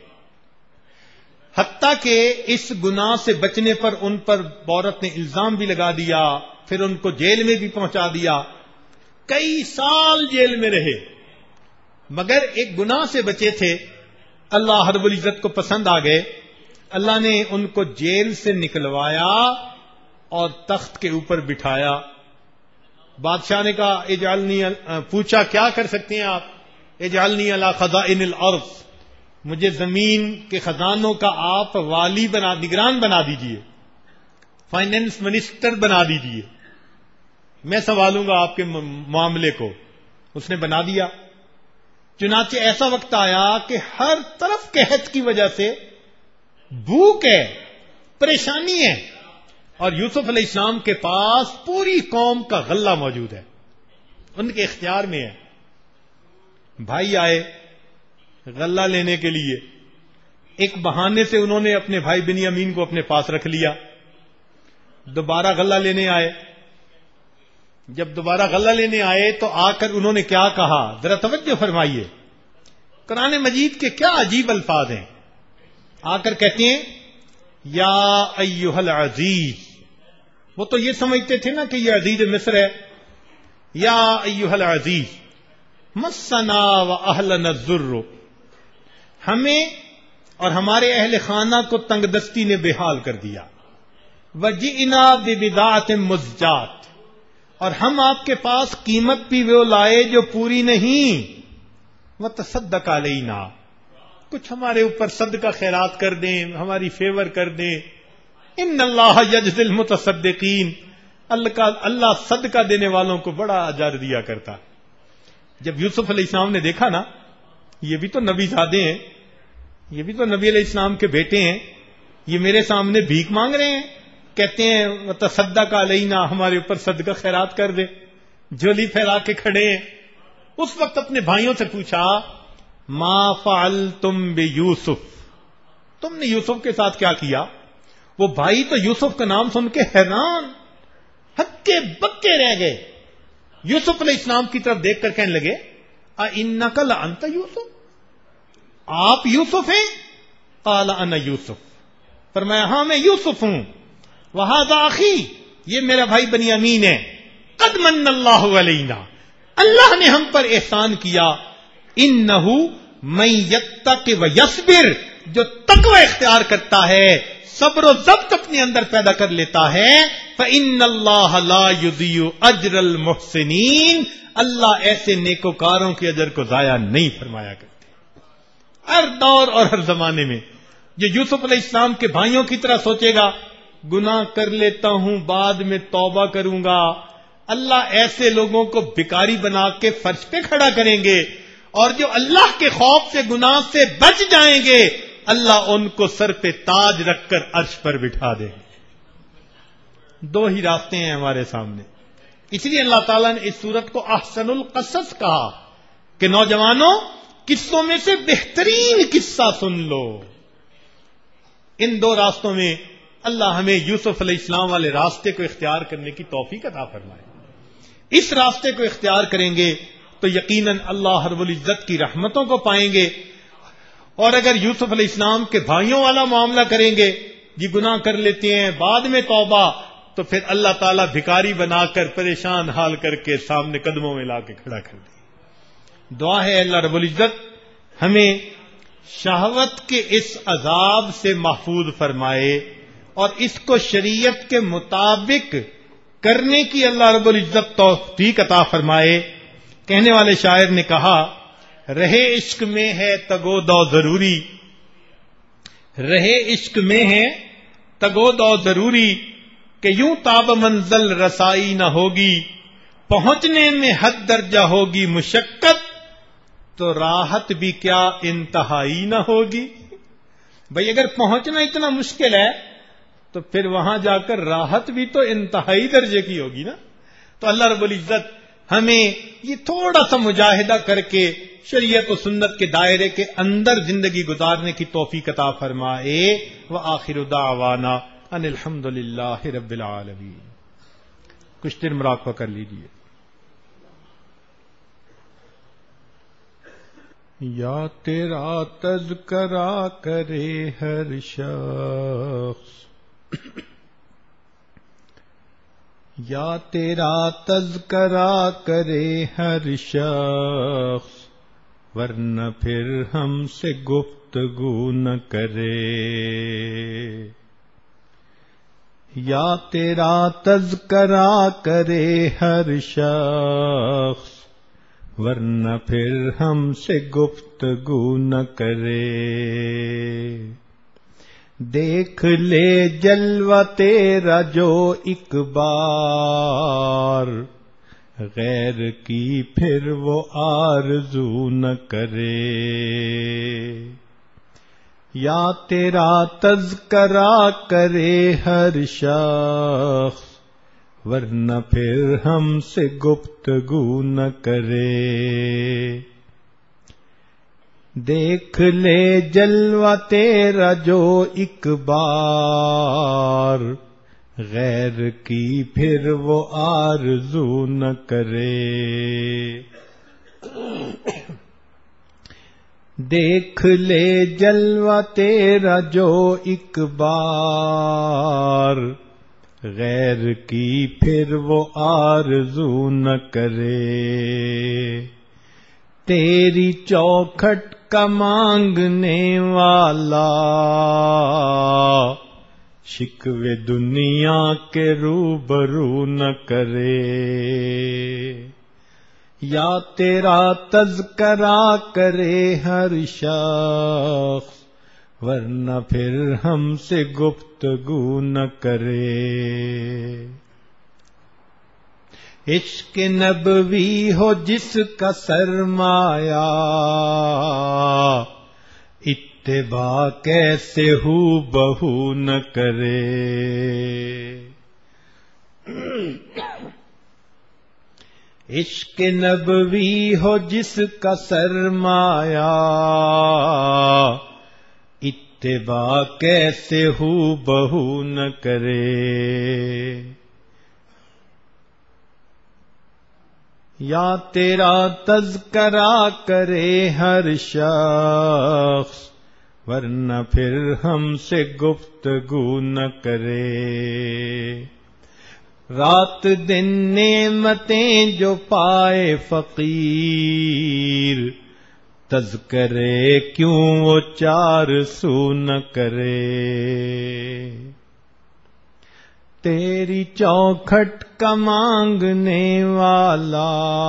حتیٰ کہ اس گناہ سے بچنے پر ان پر عورت نے الزام بھی لگا دیا، پھر ان کو جیل میں بھی پہنچا دیا. کئی سال جیل میں رہے، مگر ایک گناہ سے بچے تھے. اللہ رب العزت کو پسند آ گئے، اللہ نے ان کو جیل سے نکلوایا اور تخت کے اوپر بٹھایا. بادشاہ نے کہا اجعلنی، پوچھا کیا کر سکتے ہیں آپ؟ اجعلنی علی خزائن الارض، مجھے زمین کے خزانوں کا آپ والی بنا، نگران بنا دیجئے، فائنینس منسٹر بنا دیجئے، میں سنبھالوں گا آپ کے معاملے کو. اس نے بنا دیا. چنانچہ ایسا وقت آیا کہ ہر طرف قحط کی وجہ سے بھوک ہے، پریشانی ہے، اور یوسف علیہ السلام کے پاس پوری قوم کا غلہ موجود ہے، ان کے اختیار میں ہے. بھائی آئے غلہ لینے کے لیے، ایک بہانے سے انہوں نے اپنے بھائی بنیامین کو اپنے پاس رکھ لیا. دوبارہ غلہ لینے آئے. جب دوبارہ غلہ لینے آئے تو آ کر انہوں نے کیا کہا؟ ذرا توجہ فرمائیے، قرآن مجید کے کیا عجیب الفاظ ہیں. آ کر کہتے ہیں یا ایھا العزیز. وہ تو یہ سمجھتے تھے نا کہ یہ عزیز مصر ہے. یا ایھا العزیز مسنا واہلنا الضر، ہمیں اور ہمارے اہل خانہ کو تنگ دستی نے بے حال کر دیا. وجئنا ببضاعۃ مزجاۃ، اور ہم آپ کے پاس قیمت بھی وہ لائے جو پوری نہیں. وتصدق علینا، کچھ ہمارے اوپر صدقہ خیرات کر دیں، ہماری فیور کر دیں. ان اللہ یجزی المتصدقین، اللہ کا اللہ صدقہ دینے والوں کو بڑا اجر دیا کرتا. جب یوسف علیہ السلام نے دیکھا نا یہ بھی تو نبی زادے ہیں، یہ بھی تو نبی علیہ السلام کے بیٹے ہیں، یہ میرے سامنے بھیک مانگ رہے ہیں، کہتے ہیں وتصدق علینا، ہمارے اوپر صدقہ خیرات کر دے، جھولی پھیلا کے کھڑے ہیں. اس وقت اپنے بھائیوں سے پوچھا ما فعلتم بیوسف، تم نے یوسف کے ساتھ کیا کیا؟ وہ بھائی تو یوسف کا نام سن کے حیران ہکے بکے رہ گئے. یوسف علیہ السلام کی طرف دیکھ کر کہنے لگے اِنَّکَ لَأَنْتَ یوسف، آپ یوسف ہیں؟ قال انا یوسف، فرمایا ہاں میں یوسف ہوں. وَهَذَا أَخِي، یہ میرا بھائی بنیامین ہے، قد من اللہ علینا، اللہ نے ہم پر احسان کیا، انہ من یتق ویصبر، جو تقوی اختیار کرتا ہے صبر و ضبط اپنے اندر پیدا کر لیتا ہے، فإن اللہ لا یضیع اجر المحسنین، اللہ ایسے نیکوکاروں کے اجر کو ضائع نہیں فرمایا کرتے۔ ہر دور اور ہر زمانے میں جو یوسف علیہ السلام کے بھائیوں کی طرح سوچے گا گناہ کر لیتا ہوں بعد میں توبہ کروں گا، اللہ ایسے لوگوں کو بیکاری بنا کے فرش پہ کھڑا کریں گے، اور جو اللہ کے خوف سے گناہ سے بچ جائیں گے اللہ ان کو سر پہ تاج رکھ کر عرش پر بٹھا دیں گے۔ دو ہی راستے ہیں ہمارے سامنے، اس لیے اللہ تعالیٰ نے اس سورت کو احسن القصص کہا کہ نوجوانوں قصوں میں سے بہترین قصہ سن لو۔ ان دو راستوں میں اللہ ہمیں یوسف علیہ السلام والے راستے کو اختیار کرنے کی توفیق عطا فرمائے۔ اس راستے کو اختیار کریں گے تو یقیناً اللہ رب العزت کی رحمتوں کو پائیں گے، اور اگر یوسف علیہ السلام کے بھائیوں والا معاملہ کریں گے، یہ گناہ کر لیتے ہیں بعد میں توبہ، تو پھر اللہ تعالیٰ بھکاری بنا کر پریشان حال کر کے سامنے قدموں میں لا کے کھڑا کر دے۔ دعا ہے اللہ رب العزت ہمیں شہوت کے اس عذاب سے محفوظ فرمائے اور اس کو شریعت کے مطابق کرنے کی اللہ رب العزت توفیق عطا فرمائے۔ کہنے والے شاعر نے کہا، رہے عشق میں ہے تگو دو ضروری، رہے عشق میں ہے تگو دو ضروری، کہ یوں تاب منزل رسائی نہ ہوگی، پہنچنے میں حد درجہ ہوگی مشقت، تو راحت بھی کیا انتہائی نہ ہوگی۔ بھئی اگر پہنچنا اتنا مشکل ہے تو پھر وہاں جا کر راحت بھی تو انتہائی درجے کی ہوگی نا۔ تو اللہ رب العزت ہمیں یہ تھوڑا سا مجاہدہ کر کے شریعت و سنت کے دائرے کے اندر زندگی گزارنے کی توفیق عطا فرمائے۔ وآخر دعوانا ان الحمد للہ رب العالمین۔ کچھ دیر مراقبہ کر لیجیے۔ یا تیرا تذکرہ کرے ہر شخص، یا تیرا تذکرہ کرے ہر شخص، ورنہ پھر ہم سے گفتگو نہ کرے۔ یا تیرا تذکرہ کرے ہر شخص، ورنہ پھر ہم سے گفتگو نہ کرے۔ دیکھ لے جلوہ تیرا جو ایک بار، غیر کی پھر وہ آرزو نہ کرے۔ یا تیرا تذکرہ کرے ہر شخص، ورنہ پھر ہم سے گفتگو نہ کرے۔ دیکھ لے جلوہ تیرا جو ایک بار، غیر کی پھر وہ آرزو نہ کرے۔ دیکھ لے جلوہ تیرا جو ایک بار، غیر کی پھر وہ آرزو نہ کرے۔ تیری چوکھٹ کا مانگنے والا، شکوے دنیا کے روبرو نہ کرے۔ یا تیرا تذکرہ کرے ہر شخص، ورنہ پھر ہم سے گفتگو نہ کرے۔ عشق نبوی ہو جس کا سرمایہ، اتباع کیسے ہو بہو نہ کرے۔ عشق نبوی ہو جس کا سرمایہ، اتباع کیسے ہو بہو نہ کرے۔ یا تیرا تذکرہ کرے ہر شخص، ورنہ پھر ہم سے گفتگو نہ کرے۔ رات دن نعمتیں جو پائے فقیر، تذکرے کیوں وہ چار سو نہ کرے۔ تیری چوکھٹ کا مانگنے والا،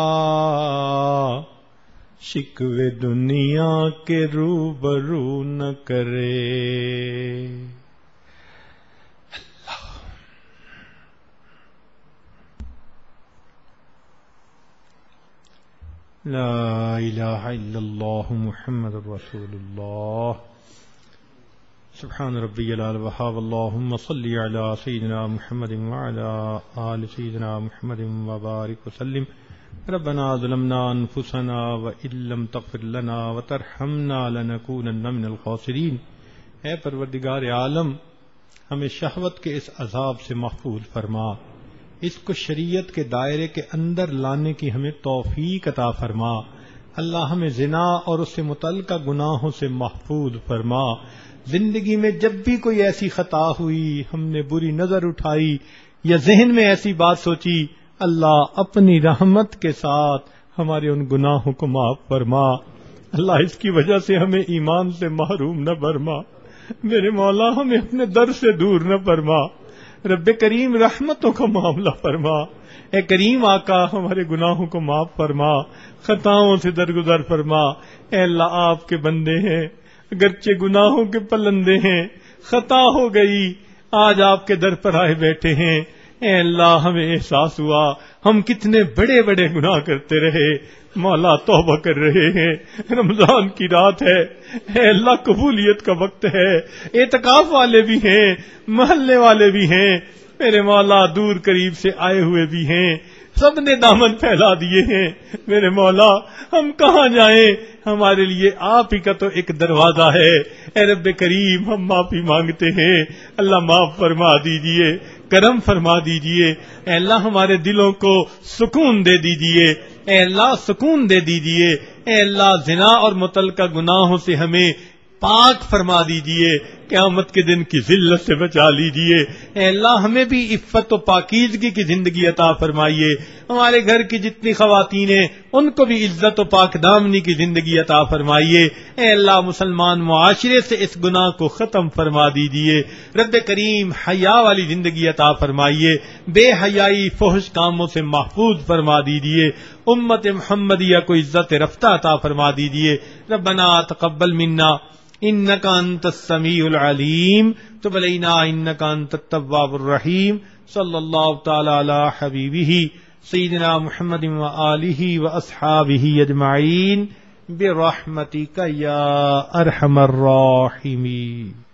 شکوے دنیا کے روبرو نہ کرے۔ لا الہ الا اللہ محمد رسول اللہ۔ سبحان ربی العلی الوہاب، اللہم صلی علی سیدنا محمد وعلی آل سیدنا محمد وبارک وسلم۔ ربنا ظلمنا انفسنا وان لم تغفر لنا وترحمنا لنکونن من الخاسرین۔ اے پروردگار عالم، ہمیں شہوت کے اس عذاب سے محفوظ فرما، اس کو شریعت کے دائرے کے اندر لانے کی ہمیں توفیق عطا فرما۔ اللہ ہمیں زنا اور اس سے متعلقہ گناہوں سے محفوظ فرما۔ زندگی میں جب بھی کوئی ایسی خطا ہوئی، ہم نے بری نظر اٹھائی یا ذہن میں ایسی بات سوچی، اللہ اپنی رحمت کے ساتھ ہمارے ان گناہوں کو معاف فرما۔ اللہ اس کی وجہ سے ہمیں ایمان سے محروم نہ فرما۔ میرے مولا ہمیں اپنے در سے دور نہ فرما۔ رب کریم رحمتوں کا معاملہ فرما۔ اے کریم آقا ہمارے گناہوں کو معاف فرما، خطاؤں سے درگزر فرما۔ اے اللہ آپ کے بندے ہیں، اگرچہ گناہوں کے پلندے ہیں، خطا ہو گئی، آج آپ کے در پر آئے بیٹھے ہیں۔ اے اللہ ہمیں احساس ہوا ہم کتنے بڑے بڑے گناہ کرتے رہے، مولا توبہ کر رہے ہیں۔ رمضان کی رات ہے، اے اللہ قبولیت کا وقت ہے، اعتکاف والے بھی ہیں، محلے والے بھی ہیں، میرے مولا دور قریب سے آئے ہوئے بھی ہیں، سب نے دامن پھیلا دیے ہیں۔ میرے مولا ہم کہاں جائیں، ہمارے لیے آپ ہی کا تو ایک دروازہ ہے۔ اے رب کریم ہم معافی مانگتے ہیں، اللہ معاف فرما دیجئے، کرم فرما دیجئے۔ اے اللہ ہمارے دلوں کو سکون دے دیجئے، اے اللہ سکون دے دیجئے۔ اے اللہ زنا اور متعلقہ گناہوں سے ہمیں پاک فرما دیجئے، قیامت کے دن کی ذلت سے بچا لیجئے۔ اے اللہ ہمیں بھی عفت و پاکیزگی کی زندگی عطا فرمائیے، ہمارے گھر کی جتنی خواتین ہیں ان کو بھی عزت و پاک دامنی کی زندگی عطا فرمائیے۔ اے اللہ مسلمان معاشرے سے اس گناہ کو ختم فرما دیجئے۔ رب کریم حیا والی زندگی عطا فرمائیے، بے حیائی فحش کاموں سے محفوظ فرما دیجئے، امت محمدیہ کو عزت رفتہ عطا فرما دیجئے۔ ربنا تقبل منا انک انت السمیع العلیم، تب علینا انک انت التواب الرحیم۔ صلی اللہ تعالی علی حبیبہ سیدنا محمد وآلہ واصحابہ اجمعین برحمتک یا ارحم الراحمین۔